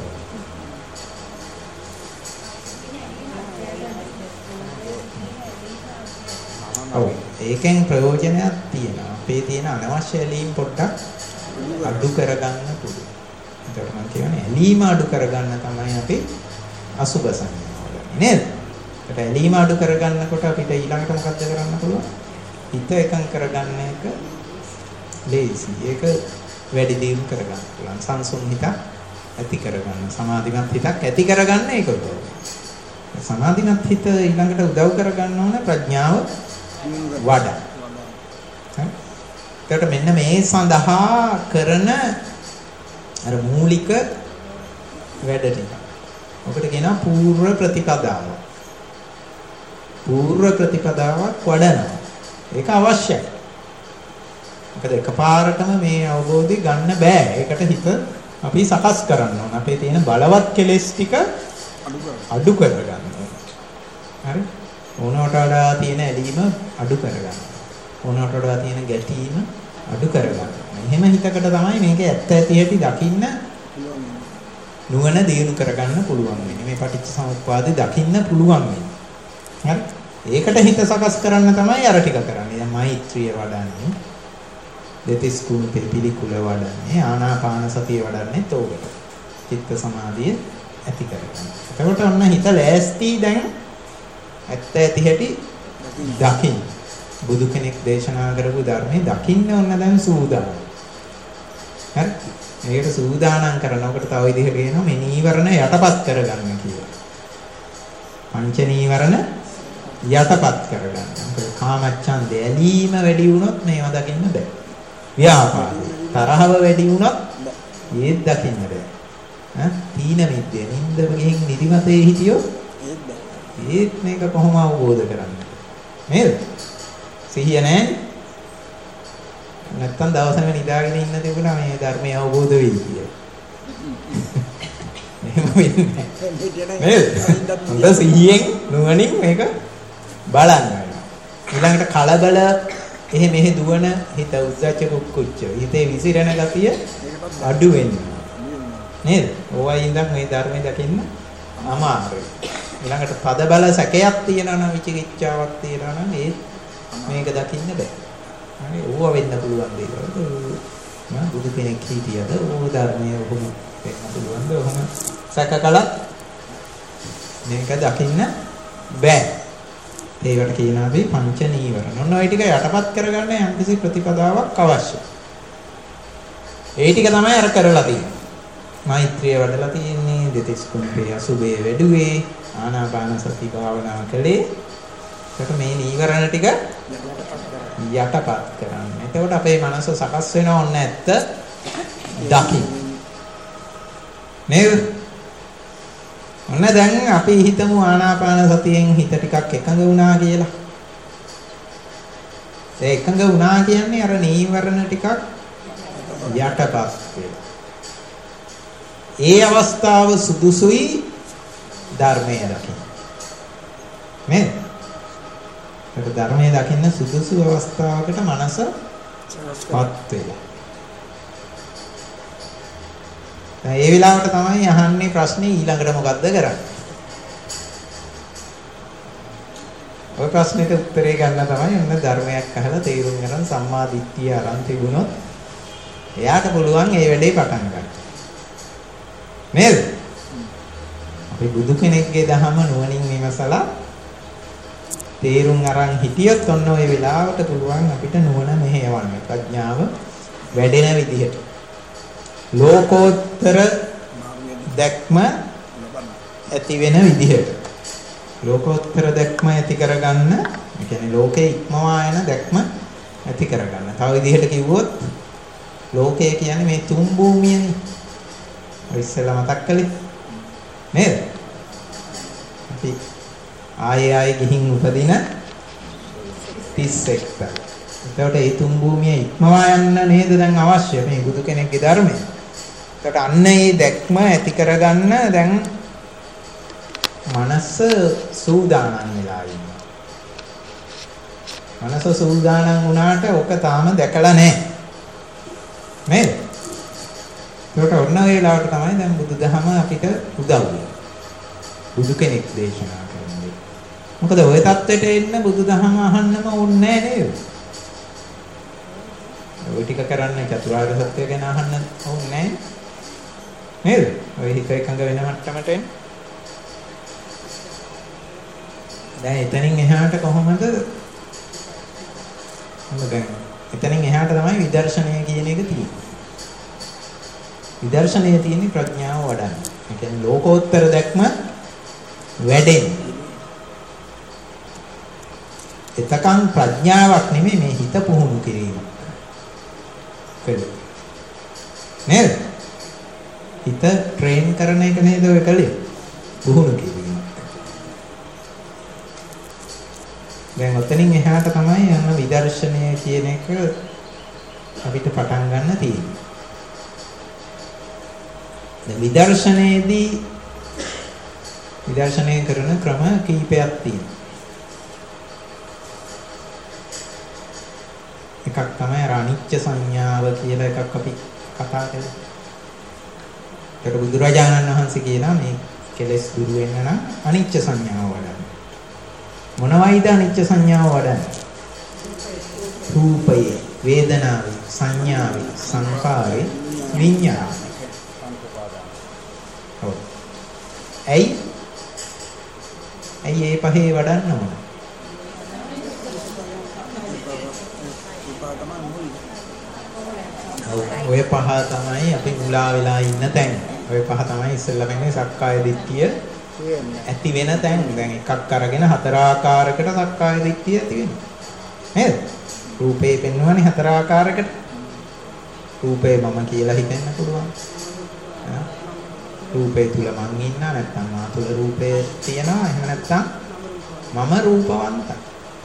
ඔව් ඒකෙන් ප්‍රයෝජනයක් තියෙනවා. අපේ තියෙන අනවශ්‍ය ඇලීම් පොඩ්ඩක් අඩු කරගන්න පුළුවන්. ඒකට මම කියන්නේ ඇලීම අඩු කරගන්න තමයි අපි අසුබ සංඥාව ගන්නේ නේද? ඒකට ඇලීම අඩු කරගන්නකොට අපිට ඊළඟට මොකක්ද කරන්න පුළුවන්? හිත එකඟ කරගන්න එක ලේසි. ඒක වැඩි දියුණු කරගන්න පුළුවන්. සංසුන් හිතක් ඇති කරගන්න, සමාධිමත් හිතක් ඇති කරගන්න ඒක උදව්. සමාධිමත් හිත ඊළඟට උදව් කරගන්න ඕන ප්‍රඥාව වඩා. ඒකට මෙන්න මේ සඳහා කරන අර මූලික වැඩ ටික. ඔකට කියනවා පූර්ව ප්‍රතිපදාව. පූර්ව ප්‍රතිපදාවක් වඩනවා. ඒක අවශ්‍යයි. මොකද එකපාරටම මේ අවබෝධය ගන්න බෑ. ඒකට හිත අපි සකස් කරන්න ඕන. අපේ තියෙන බලවත් කෙලෙස් ටික අඩු කරගන්න ඕන. හරි? ඕනවට වඩා තියෙන ඇලීම අඩු කරගන්න. ඕනවට වඩා තියෙන ගැටීම අඩු කරගන්න. එහෙම හිතකට තමයි මේක ඇත්ත ඇති ඇති දකින්න නුවණ දිනු කරගන්න පුළුවන් වෙන්නේ. මේ පටිච්චසමුප්පාදේ දකින්න පුළුවන් වෙන්නේ. හරි? ඒකට හිත සකස් කරන්න තමයි අර ටික කරන්නේ. දැන් මෛත්‍රිය වඩන්නේ. දෙතිස් කුණපේ පිළිකුල වඩන්නේ. ආනාපාන සතිය වඩන්නේත් ඕකට. චිත්ත සමාධිය ඇති කරගන්න. එතකොට ඔන්න හිත ලෑස්ති දැන් ඇත්ත ඇති හැටි දකින්න. බුදු කෙනෙක් දේශනා කරපු ධර්මයේ දකින්න ඕන දැන් සූදානම්. හරි? මේකට සූදානම් කරනකොට තව විදිහට කියනවා මේ නීවරණ යටපත් කරගන්න කියලා. පංච නීවරණ යටපත් කරගන්න. මොකද කාමච්ඡන්දය ඇලීම වැඩි වුණොත් මේවා දකින්න බෑ. ව්‍යාපාදේ තරහව වැඩි වුණොත් ඒත් දකින්න බෑ. තීන මිද්දේ නින්ද ගිහින් නිදිමතේ හිටියොත් ඒත් මේක කොහොම අවබෝධ කරන්නේ? නේද? සිහිය නැහැ. නැත්තම් දවසම නිදාගෙන ඉන්න තිබුණා මේ ධර්මය අවබෝධ වෙයි කියලා. එහෙම වෙන්නේ නේද? හොඳ සිහියෙන් නුවණින් මේක බලන්න වෙනවා. ඊළඟට කලබල එහෙ මෙහෙ දුවන හිත උද්දච්ච කුක්කුච්ච හිතේ විසිරෙන ගතිය අඩු වෙනවා. නේද? ඕවයින් දැන් මේ ධර්මය දකින්න අමාරුයි. ඊළඟට පද බල සැකයක් තියෙනවා නම් විචිකිච්ඡාවක් තියෙනවා නම් ඒ මේක දකින්න බෑ. හරි ඕව වෙන්න පුළුවන් දේවල්. මම බුදු කෙනෙක් හිටියද ඕව ධර්මයේ ඔහොම වෙන්න පුළුවන්ද? ඔහොම සැකකලක් මේක දකින්න බෑ. ඒකට කියනවා අපි පංච නීවරණ. ඔන්න ඔය ටික යටපත් කරගන්න යම්කිසි ප්‍රතිපදාවක් අවශ්‍යයි. ඒ ටික තමයි අර කරලා තියෙන්නේ. මෛත්‍රිය වඩලා තියෙන්නේ, දෙතිස් කුණ්ඨේ අසුබේ වැඩුවේ, ආනාපාන සති භාවනා කළේ. ඒකට මේ නීවරණ ටික යටපත් කරන්න. එතකොට අපේ මනස සකස් වෙනව ඕන ඇත්ත දකින්න. නේද? ඔන්න දැන් අපි හිතමු ආනාපාන සතියෙන් හිත ටිකක් එකඟ වුණා කියලා. ඒ එකඟ වුණා කියන්නේ අර නීවරණ ටිකක් යටපත් වෙලා. ඒ අවස්ථාව සුදුසුයි ධර්මයේ දකින්න. නේද? ඒක ධර්මයේ දකින්න සුදුසු අවස්ථාවකට මනසපත් වෙලා. දැන් ඒ වෙලාවට තමයි අහන්නේ ප්‍රශ්නේ ඊළඟට මොකද්ද කරන්නේ? ඔය ප්‍රශ්නෙට උත්තරේ ගන්න තමයි ඔන්න ධර්මයක් අහලා තේරුම් ගන්න සම්මා දිට්ඨිය අරන් තිබුණොත් එයාට පුළුවන් ඒ වැඩේ පටන් ගන්න. නේද? අපි බුදු කෙනෙක්ගේ දහම නුවණින් විමසලා තේරුම් අරන් හිටියොත් ඔන්න ඔය වෙලාවට පුළුවන් අපිට නුවණ මෙහෙයවන්න. ප්‍රඥාව වැඩෙන විදිහට. ලෝකෝත්තර දැක්ම ඇති වෙන විදිහට. ලෝකෝත්තර දැක්ම ඇති කරගන්න, ඒ කියන්නේ ලෝකේ ඉක්මවා යන දැක්ම ඇති කරගන්න. තව විදිහට කිව්වොත් ලෝකය කියන්නේ මේ තුන් භූමියනේ. ඔය ඉස්සෙල්ලා මතක් කළේ නේද? අපි ආයේ ගිහින් උපදින 31ක්. එතකොට ඒ තුන් භූමිය ඉක්මවා යන්න නේද දැන් අවශ්‍ය මේ බුදු කෙනෙක්ගේ ධර්මය. එතකොට අන්න ඒ දැක්ම ඇති කරගන්න දැන් මනස සූදානම් වෙලා ඉන්නවා. මනස සූදානම් වුණාට ඔක තාම දැකලා නැහැ. නේද? ඒකට ඔන්න ඒ වෙලාවට තමයි දැන් බුදුදහම අපිට උදව් වෙන්නේ. බුදු කෙනෙක් දේශනා කරන්නේ. මොකද ওই தත්වෙට එන්න බුදුදහම අහන්නම ඕනේ නැහැ නේද? ඔය ටික කරන්න චතුරාර්ය සත්‍ය ගැන අහන්න ඕනේ නැහැ. නේද? ඔය හිත එකඟ වෙන මට්ටමට එන්න. දැන් එතනින් එහාට කොහොමද? දැන් එතනින් එහාට තමයි විදර්ශනය කියන එක තියෙන්නේ. විදර්ශනය තියෙන්නේ ප්‍රඥාව වඩන්න. ඒ කියන්නේ ලෝකෝත්තර දැක්ම වැඩෙන්නේ. එතකන් ප්‍රඥාවක් නෙමෙයි මේ හිත පුහුණු කිරීම. නේද? හිත ට්‍රේන් කරන එක නේද ඔය කලේ? පුහුණු කිරීම. දැන් ඔතනින් එහාට තමයි යන විදර්ශනය කියන එක අපිට පටන් ගන්න තියෙන්නේ. දැන් විදර්ශනයේදී විදර්ශනය කරන ක්‍රම කීපයක් තියෙනවා. එකක් තමයි අනිච්ච සංඥාව කියලා එකක් අපි කතා කළේ. ඒක බුදුරජාණන් වහන්සේ කියනවා මේ කෙලෙස් දුරු වෙන්න නම් අනිච්ච සංඥාව වඩන්න. මොනවයිද අනිච්ච සංඥාව වඩන්නේ? රූපයේ, වේදනාවේ, සංඥාවේ, සංකාරේ, විඤ්ඤාණය. ඔව්. ඇයි ඒ පහේ වඩන්න ඕන? ඔය පහ තමයි අපි මුලා වෙලා ඉන්න තැන්. ඔය පහ තමයි ඉස්සෙල්ලා වෙන්නේ සක්කාය දිට්ඨිය ඇති වෙන තැන්. දැන් එකක් අරගෙන හතර ආකාරයකට සක්කාය දිට්ඨිය ඇති වෙනවා. නේද? රූපේ පෙන්වන්නේ හතර ආකාරයකට. රූපේ මම කියලා හිතෙන්න පුළුවන්. රූපේ තුල මං ඉන්නා නැත්නම් මා තුල රූපේ තියෙනවා. එහෙම නැත්නම් මම රූපවන්තයි.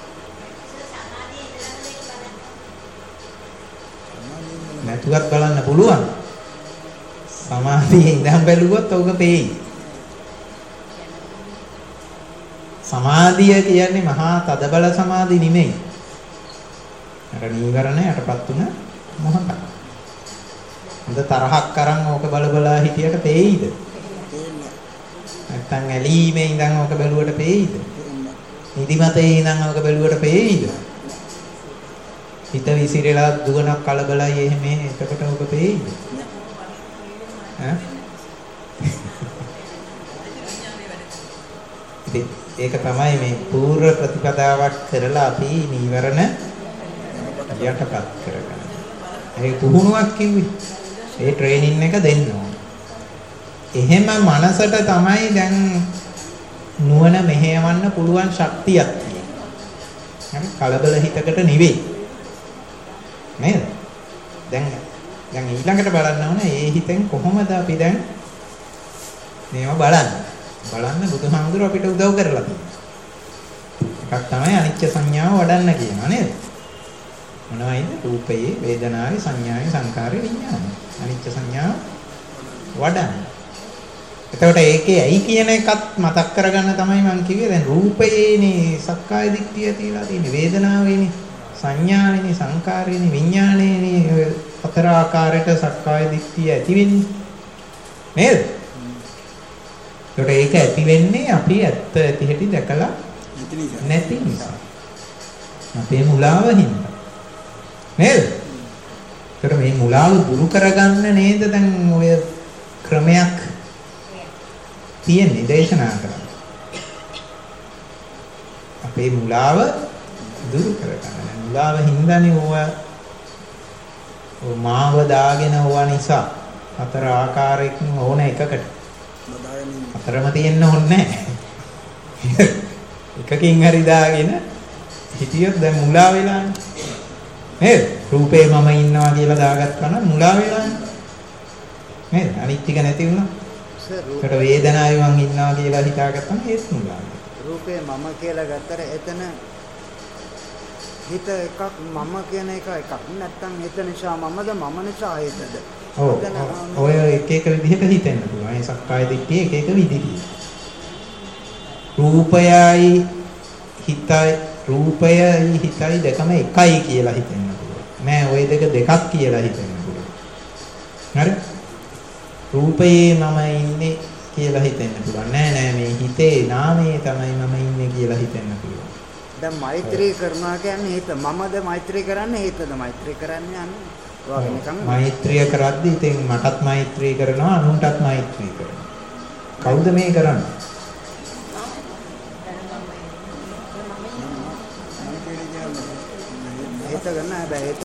නැතුවත් බලන්න පුළුවන්. සමාධියේ ඉඳන් බැලුවොත් ඔක පේයි. සමාධිය කියන්නේ මහා තදබල සමාධි නෙමෙයි. අර නීවරණ යටපත් තුන මොහොතක්. හොඳ තරහක් අරන් ඕක බලබලා හිටියට පේයිද? නැත්තම් ඇලීමේ ඉඳන් ඕක බැලුවට පේයිද? නිදිමතේ ඉඳන් ඕක බැලුවට පේයිද? හිත විසිරලා දුවනක් කලබලයි එහෙම එතකොට ඔබ පේයිද? ඈ? ඒක තමයි මේ පූර්ව ප්‍රතිපදාවක් කරලා අපි නීවරණ යටපත් කරගන්න. ඒ පුහුණුවක් කිව්වේ. ඒ ට්‍රේනින් එක දෙන්න ඕන. එහෙම මනසට තමයි දැන් නුවණ මෙහෙයවන්න පුළුවන් ශක්තියක් තියෙන්නේ. හරි කලබල හිතකට නෙවෙයි. නේද? දැන් ඊළඟට බලන්න ඕන ඒ හිතෙන් කොහොමද අපි දැන් මේව බලන්න බුදුහාමුදුරුවෝ අපිට උදව් කරලා තියෙනවා. එකක් තමයි අනිච්ච සංඥාව වඩන්න කියනවා නේද? මොනවයිද? රූපයේ, වේදනාවේ, සංඥාවේ, සංකාරයේ, විඥානයේ. අනිච්ච සංඥාව වඩන්න. එතකොට ඒකේ ඇයි කියන එකත් මතක් කරගන්න තමයි මම කිව්වේ. දැන් රූපයේනේ සක්කාය දිට්ඨිය තියලා තියෙන්නේ. වේදනාවේනේ සංඥාවේනේ සංකාරයේනේ විඥානයේනේ හතර ආකාරයට සක්කාය දිට්ඨිය ඇති වෙන්නේ නේද? ඒකට ඒක ඇති වෙන්නේ අපි ඇත්ත ඇති හැටි දැකලා නැති නිසා. අපේ මුලාව හින්දා නේද? ඒකට මේ මුලාව දුරු කරගන්න නේද දැන් ඔය ක්‍රමයක් තියෙන්නේ දේශනා කරන්නේ. අපේ මුලාව දුරු කරගන්න. මුලාව හින්දානේ ඕව මාව දාගෙන ඕවා නිසා හතර ආකාරයකින් ඕන එකකට හතරම තියෙන්න ඕනේ නැහැ. එකකින් හරි දාගෙන හිටියොත් දැන් මුලා වෙලානේ. නේද? රූපේ මම ඉන්නවා කියලා දාගත්තා නම් මුලා වෙලානේ. නේද? අනිත් ටික නැති වුණා. ඒකට වේදනාවේ මං ඉන්නවා කියලා හිතාගත්තම ඒත් මුලා. රූපේ මම කියලා ගත්තට එතන හිත එකක් මම කියන එකක් නැත්තම් හිත නිසා මමද මම නිසා හිතද? ඔය එක එක විදිහට හිතෙන්න පුළුවන්. ඒ සක්කාය දිට්ඨිය එක එක විදිහට. රූපයයි හිතයි දෙකම එකයි කියලා හිතෙන්න පුළුවන්. නෑ ওই දෙක දෙකක් කියලා හිතෙන්න පුළුවන්. හරි? රූපයේ මම ඉන්නේ කියලා හිතෙන්න පුළුවන්. නෑ මේ හිතේ නාමයේ තමයි මම ඉන්නේ කියලා හිතෙන්න පුළුවන්. දැන් මෛත්‍රී කරනවා කියන්නේ හිත මමද මෛත්‍රී කරන්නේ හිතද මෛත්‍රී කරන්නේ යන්නේ මෛත්‍රිය කරද්දී ඉතින් මටත් මෛත්‍රී කරනවා අනුන්ටත් මෛත්‍රී කරනවා. කවුද මේ කරන්නේ? හිත ගන්න හැබැයි හිත